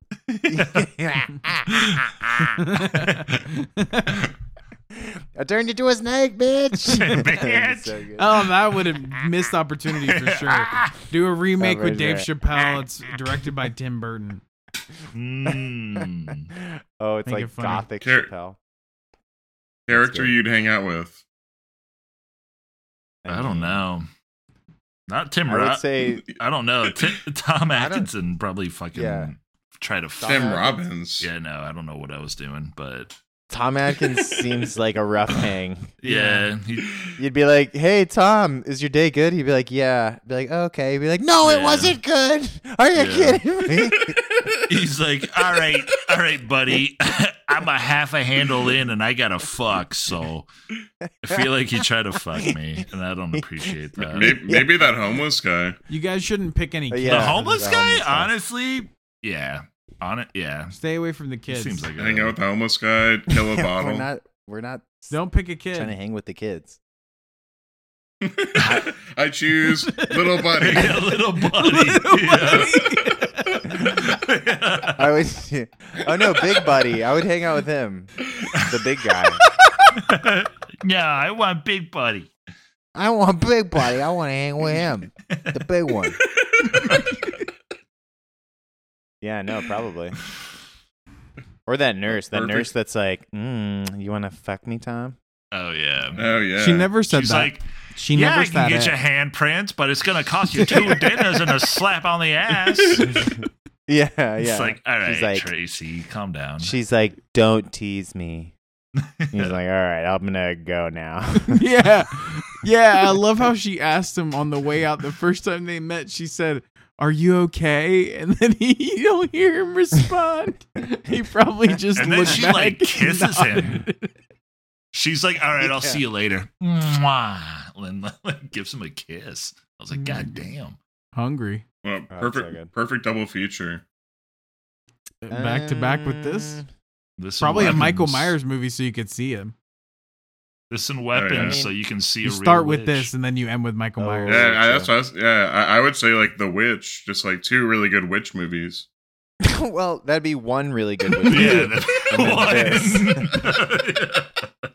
I turned into a snake, bitch. Bitch. So good. Oh, that would have missed opportunity for sure. Do a remake That with was Dave right. Chappelle. It's directed by Tim Burton. Mm. Oh, it's Make like it funny. gothic Car- Chappelle. Character good. you'd hang out with. I don't know. Not Tim I would Roth. say I don't know. Ti Tom don't- Atkinson probably fucking Yeah. try to. Tom Tim Atkins. Robbins. Yeah, no, I don't know what I was doing, but Tom Atkins seems like a rough hang. yeah, he, You'd be like, "Hey, Tom, is your day good?" He'd be like, "Yeah." Be like, "Okay." He'd be like, "No, it Yeah. wasn't good. Are you Yeah. kidding me?" he's like, all right, all right, buddy. I'm a half a handle in, and I gotta fuck. So I feel like he tried to fuck me, and I don't appreciate that. Maybe, maybe that homeless guy. You guys shouldn't pick any Uh, kids. yeah. the homeless the guy, homeless guy. honestly, yeah, on it, yeah. Stay away from the He kids. seems like a, Hang out with the homeless guy, kill a we're bottle. not. We're not Don't pick a trying to kid. hang with the kids. I choose little buddy. yeah, little buddy. Little Yeah. I would. Oh no, Big Buddy. I would hang out with him, the big guy. yeah, I want big buddy. I want Big Buddy. I want to hang with him, the big one. Yeah, no, probably. Or that nurse. That Perfect. nurse that's like, mm, "You want to fuck me, Tom?" Oh yeah. Oh yeah. She never said She's that. like, she yeah, never I said can get it. you handprints, but it's gonna cost you two dinners and a slap on the ass. Yeah, yeah. It's like, all right, She's like- Tracy, calm down. She's like, "Don't tease me." He's like, "All right, I'm gonna go now." yeah. Yeah, I love how she asked him on the way out the first time they met. She said, "Are you okay?" And then he, you don't hear him respond. He probably just And then looked she, back like, and kisses him. nodded. She's like, all right, I'll Yeah. see you later. Mwah. And like, gives him a kiss. I was like, God damn. Hungry. Well, Oh, perfect, so good. perfect double feature. Back to back with this. Um, This and Probably a Michael weapons. Myers movie so you could see him. This and weapons, yeah. so you can see You a real start with witch. this and then you end with Michael Oh. Myers. Yeah, I, true. that's what I was, yeah. I, I would say like The Witch, just like two really good witch movies. well, that'd be one really good one. Yeah, that's And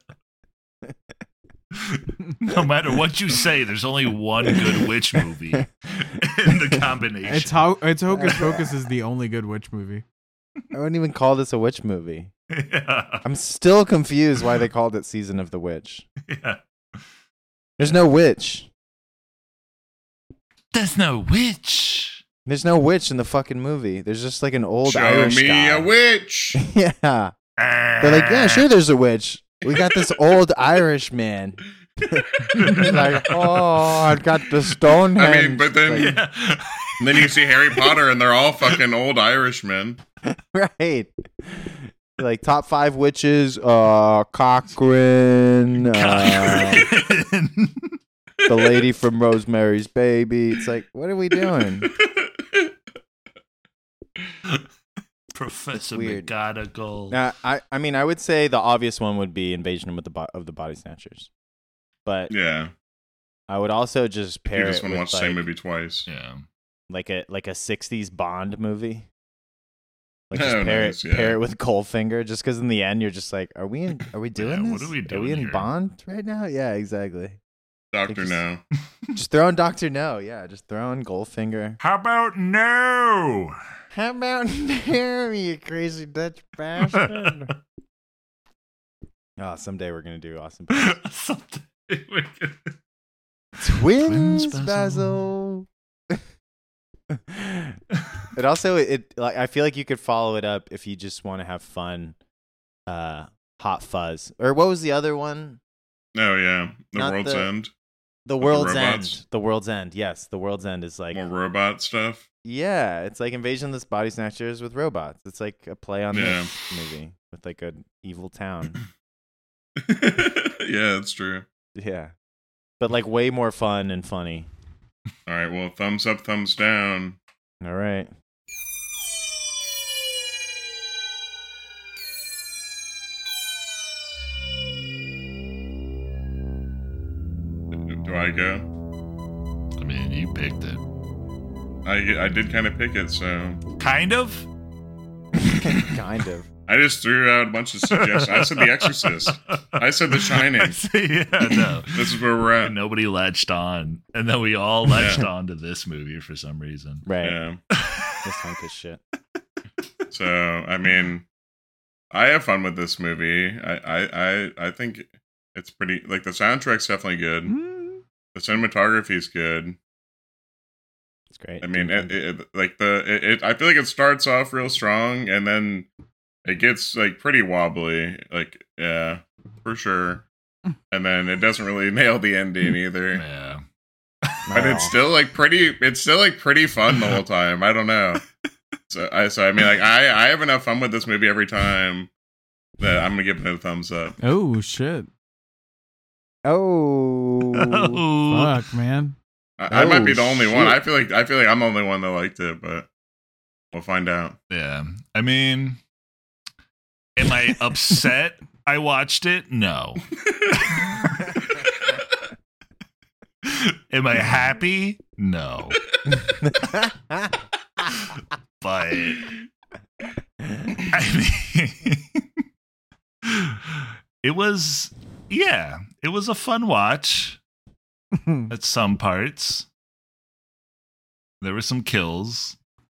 one. No matter what you say, there's only one good witch movie in the combination. It's how it's Hocus Pocus is the only good witch movie. I wouldn't even call this a witch movie. yeah. I'm still confused why they called it Season of the Witch. Yeah. There's no witch. There's no witch. There's no witch in the fucking movie. There's just like an old Show Irish me guy. a witch. Yeah. They're like, yeah, sure, there's a witch. We got this old Irish man. He's like, oh, I've got the Stonehenge. I mean, but then Like, Yeah. and then you see Harry Potter, and they're all fucking old Irishmen. right. Like top five witches, uh, Cochrane, uh, the lady from Rosemary's Baby. It's like, what are we doing? Professor weird. McGonagall. Now, I, I mean, I would say the obvious one would be Invasion of the Bo- of the Body Snatchers, but Yeah. I would also just You pair just it want with to watch the like, same movie twice. Yeah. like a like a sixties Bond movie. Like Oh, just pair nice, it yeah. pair it with Goldfinger, just because in the end you're just like, are we in? Are we doing Yeah, this? what are we Are doing we in here? Bond right now? Yeah, exactly. Doctor just- No. Just throw in Doctor No. Yeah, just throw in Goldfinger. How about no? How about there, you crazy Dutch bastard? Oh, someday we're gonna do awesome. Someday we can- Twins, Twins, Basil. It also it like I feel like you could follow it up if you just want to have fun. Uh, Hot Fuzz, or what was the other one? Oh yeah, The Not World's the- End. The With the World's robots? End. The World's End. Yes, The World's End is like More robot stuff. yeah, it's like Invasion of the Body Snatchers with robots. It's like a play on Yeah. this movie with like an evil town. Yeah, that's true. Yeah, but like way more fun and funny. All right, well, thumbs up, thumbs down. All right. Do I go? I mean, you picked it. I I did kind of pick it, so Kind of? Kind of. I just threw out a bunch of suggestions. I said The Exorcist. I said The Shining. Yeah, no. This is where we're at. And nobody latched on. And then we all latched on to this movie for some reason. Right. Yeah. This hunk of shit. So I mean, I have fun with this movie. I I I, I think it's pretty. Like the soundtrack's definitely good. The cinematography is good. It's great. I mean, it, it, like the it, it. I feel like it starts off real strong, and then it gets like pretty wobbly. Like yeah, for sure. And then it doesn't really nail the ending either. Yeah. But it's still like pretty. It's still like pretty fun the whole time. I don't know. So I so I mean like I I have enough fun with this movie every time that I'm gonna give it a thumbs up. Oh shit! Oh. Oh. Fuck, man. I, I might be Oh, the only one. shit. I feel like I feel like I'm the only one that liked it, but we'll find out. Yeah. I mean, am I upset I watched it? No. Am I happy? No. But I mean, it was, yeah, it was a fun watch at some parts. There were some kills.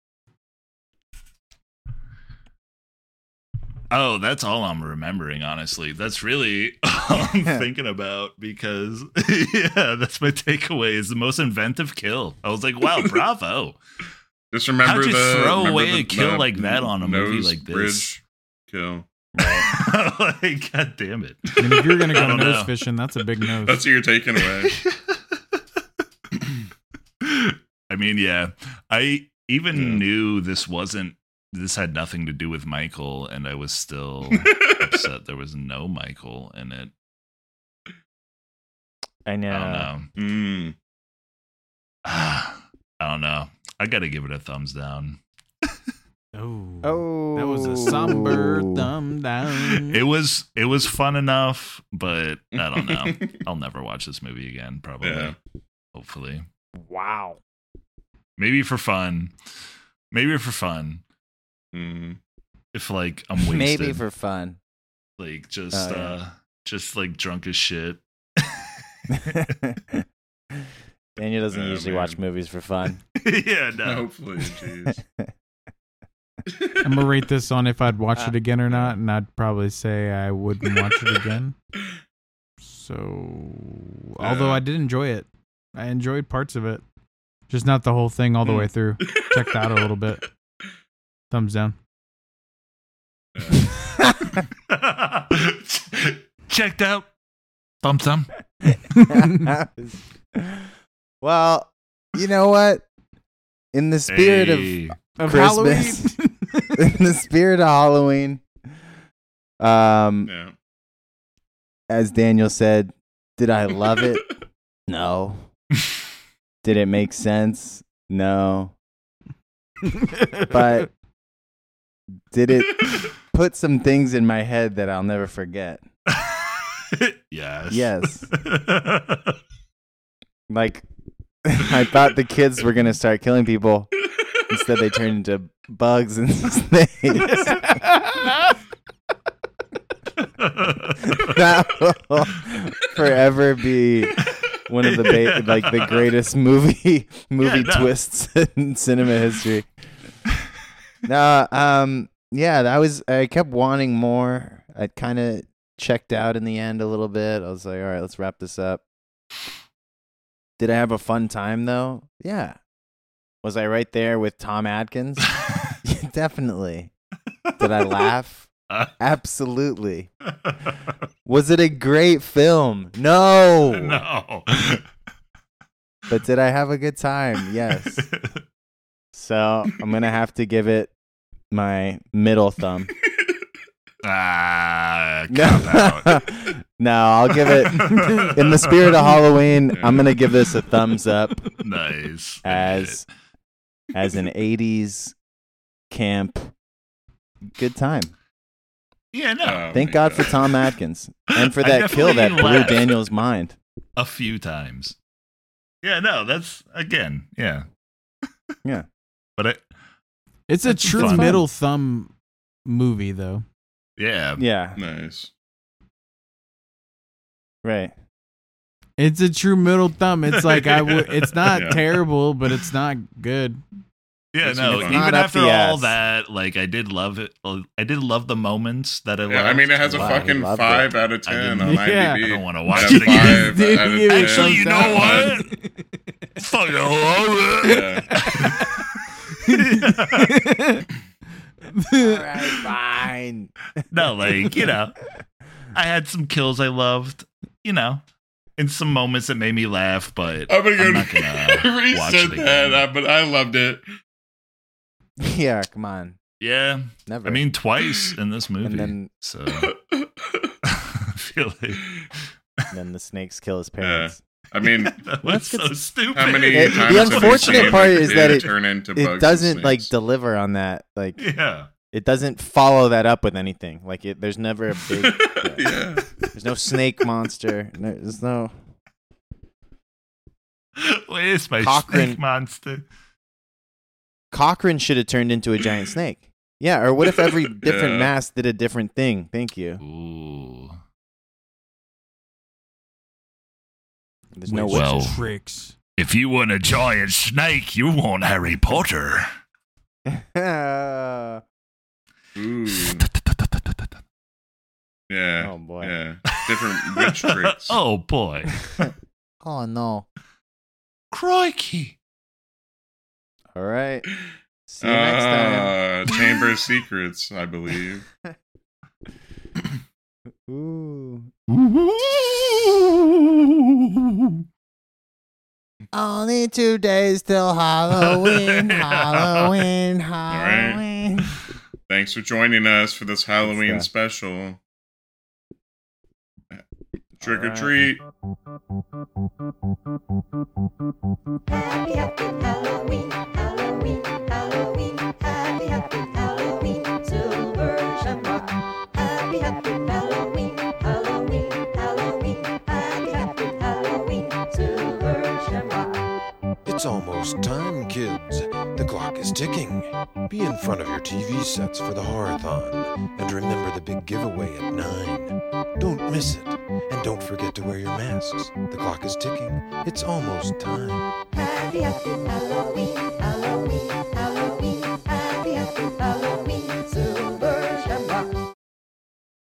Oh, that's all I'm remembering, honestly. That's really all I'm thinking about because, yeah, that's my takeaway is the most inventive kill. I was like, wow, bravo. Just remember How'd you the throw remember away the- a kill the like that on a movie nose like this? Bridge kill. Like, God damn it. I mean, if you're gonna I go don't nose know. fishing, that's a big nose. That's what you're taking away. I mean, yeah, I even Yeah. knew this wasn't, this had nothing to do with Michael, and I was still upset there was no Michael in it. I know. I don't know. Mm. I don't know. I gotta give it a thumbs down. Oh, Oh. that was a somber thumb down. It was it was fun enough, but I don't know. I'll never watch this movie again, probably. Yeah. Hopefully. Wow. Maybe for fun. Maybe for fun. Mm. If like I'm wasted. Maybe for fun. like just Oh, yeah. uh just like drunk as shit. Daniel doesn't Oh, usually man. watch movies for fun. Yeah, no. Hopefully, jeez. I'm gonna rate this on if I'd watch Uh, it again or not, and I'd probably say I wouldn't watch it again. So, although Uh. I did enjoy it, I enjoyed parts of it, just not the whole thing all the Hmm. way through. Checked out a little bit. Thumbs down. Checked out. Thumb thumb. Well, you know what? In the spirit Hey. Of Christmas. Halloween. of in the spirit of Halloween, um, Yeah. as Daniel said, did I love it? No. Did it make sense? No. But did it put some things in my head that I'll never forget. Yes. Yes. Like, I thought the kids were going to start killing people. Instead, they turned into bugs and snakes. That will forever be one of the ba- like the greatest movie movie Yeah, no. twists in cinema history. No, um, yeah, that was. I kept wanting more. I kind of checked out in the end a little bit. I was like, all right, let's wrap this up. Did I have a fun time though? Yeah. Was I right there with Tom Atkins? Definitely. Did I laugh? Absolutely. Was it a great film? No. No. But did I have a good time? Yes. So I'm going to have to give it my middle thumb. Ah, cop out. No, I'll give it, in the spirit of Halloween, I'm going to give this a thumbs up Nice. as as an eighties camp good time. Yeah, no. Oh Thank my God for Tom Atkins and for I that kill that definitely blew laughed. Daniel's mind. A few times. Yeah, no, that's again, yeah. Yeah. But I, It's a That's true fun. middle thumb movie, though. yeah. Yeah. Nice. Right. It's a true middle thumb. It's like I would. It's not Yeah. terrible, but it's not good. Yeah, It's no, fun. even Not up after the all ass. that, like I did love it. I did love the moments that I loved. Yeah, I mean, it has a Wow, he fucking loved five it. out of ten didn't- on Yeah. IMDb. I don't wanna And watch a it again. five out of Give it ten. Actually, you know thumbs what? down. Fucking love it. All right, fine. No, like, you know, I had some kills I loved, you know, in some moments that made me laugh, but I'm gonna go I'm not gonna watch reset it that, again. uh, but I loved it. Yeah, come on. Yeah, Never. I mean, twice in this movie. and then So I feel like and then the snakes kill his parents. I mean, that Let's was get so stupid. how many It- the times have we unfortunate seen part a is kid that it- turn into bugs It and doesn't like snakes? deliver on that. Like Yeah. it doesn't follow that up with anything. Like it there's never a big yeah. Yeah. There's no snake monster. No, there's no Where's my Cochrane- snake monster? Cochrane should have turned into a giant snake. Yeah, or what if every different Yeah. mask did a different thing? Thank you. Ooh. There's no Which- Well- witches. Tricks. If you want a giant snake, you want Harry Potter. oh Ooh. Yeah. boy. Yeah. Different witch tricks. Oh boy. Oh no. Crikey. All right. See you next time. Uh, Chamber of Secrets, I believe. Ooh. Ooh. Only two days till Halloween. Halloween. Halloween. Thanks for joining us for this Halloween go. special. Trick or All right. treat. Happy, happy Halloween, Halloween, Halloween. Happy, happy Halloween, Silver Shamrock. Happy, happy Halloween, Halloween, Halloween. Happy, happy Halloween, Silver Shamrock. It's almost time, kids. The clock is ticking. Be in front of your T V sets for the Horathon. And remember the big giveaway at nine. Don't miss it. And don't forget to wear your masks. The clock is ticking. It's almost time. Happy, happy Halloween, Halloween, Halloween. Happy, happy Halloween.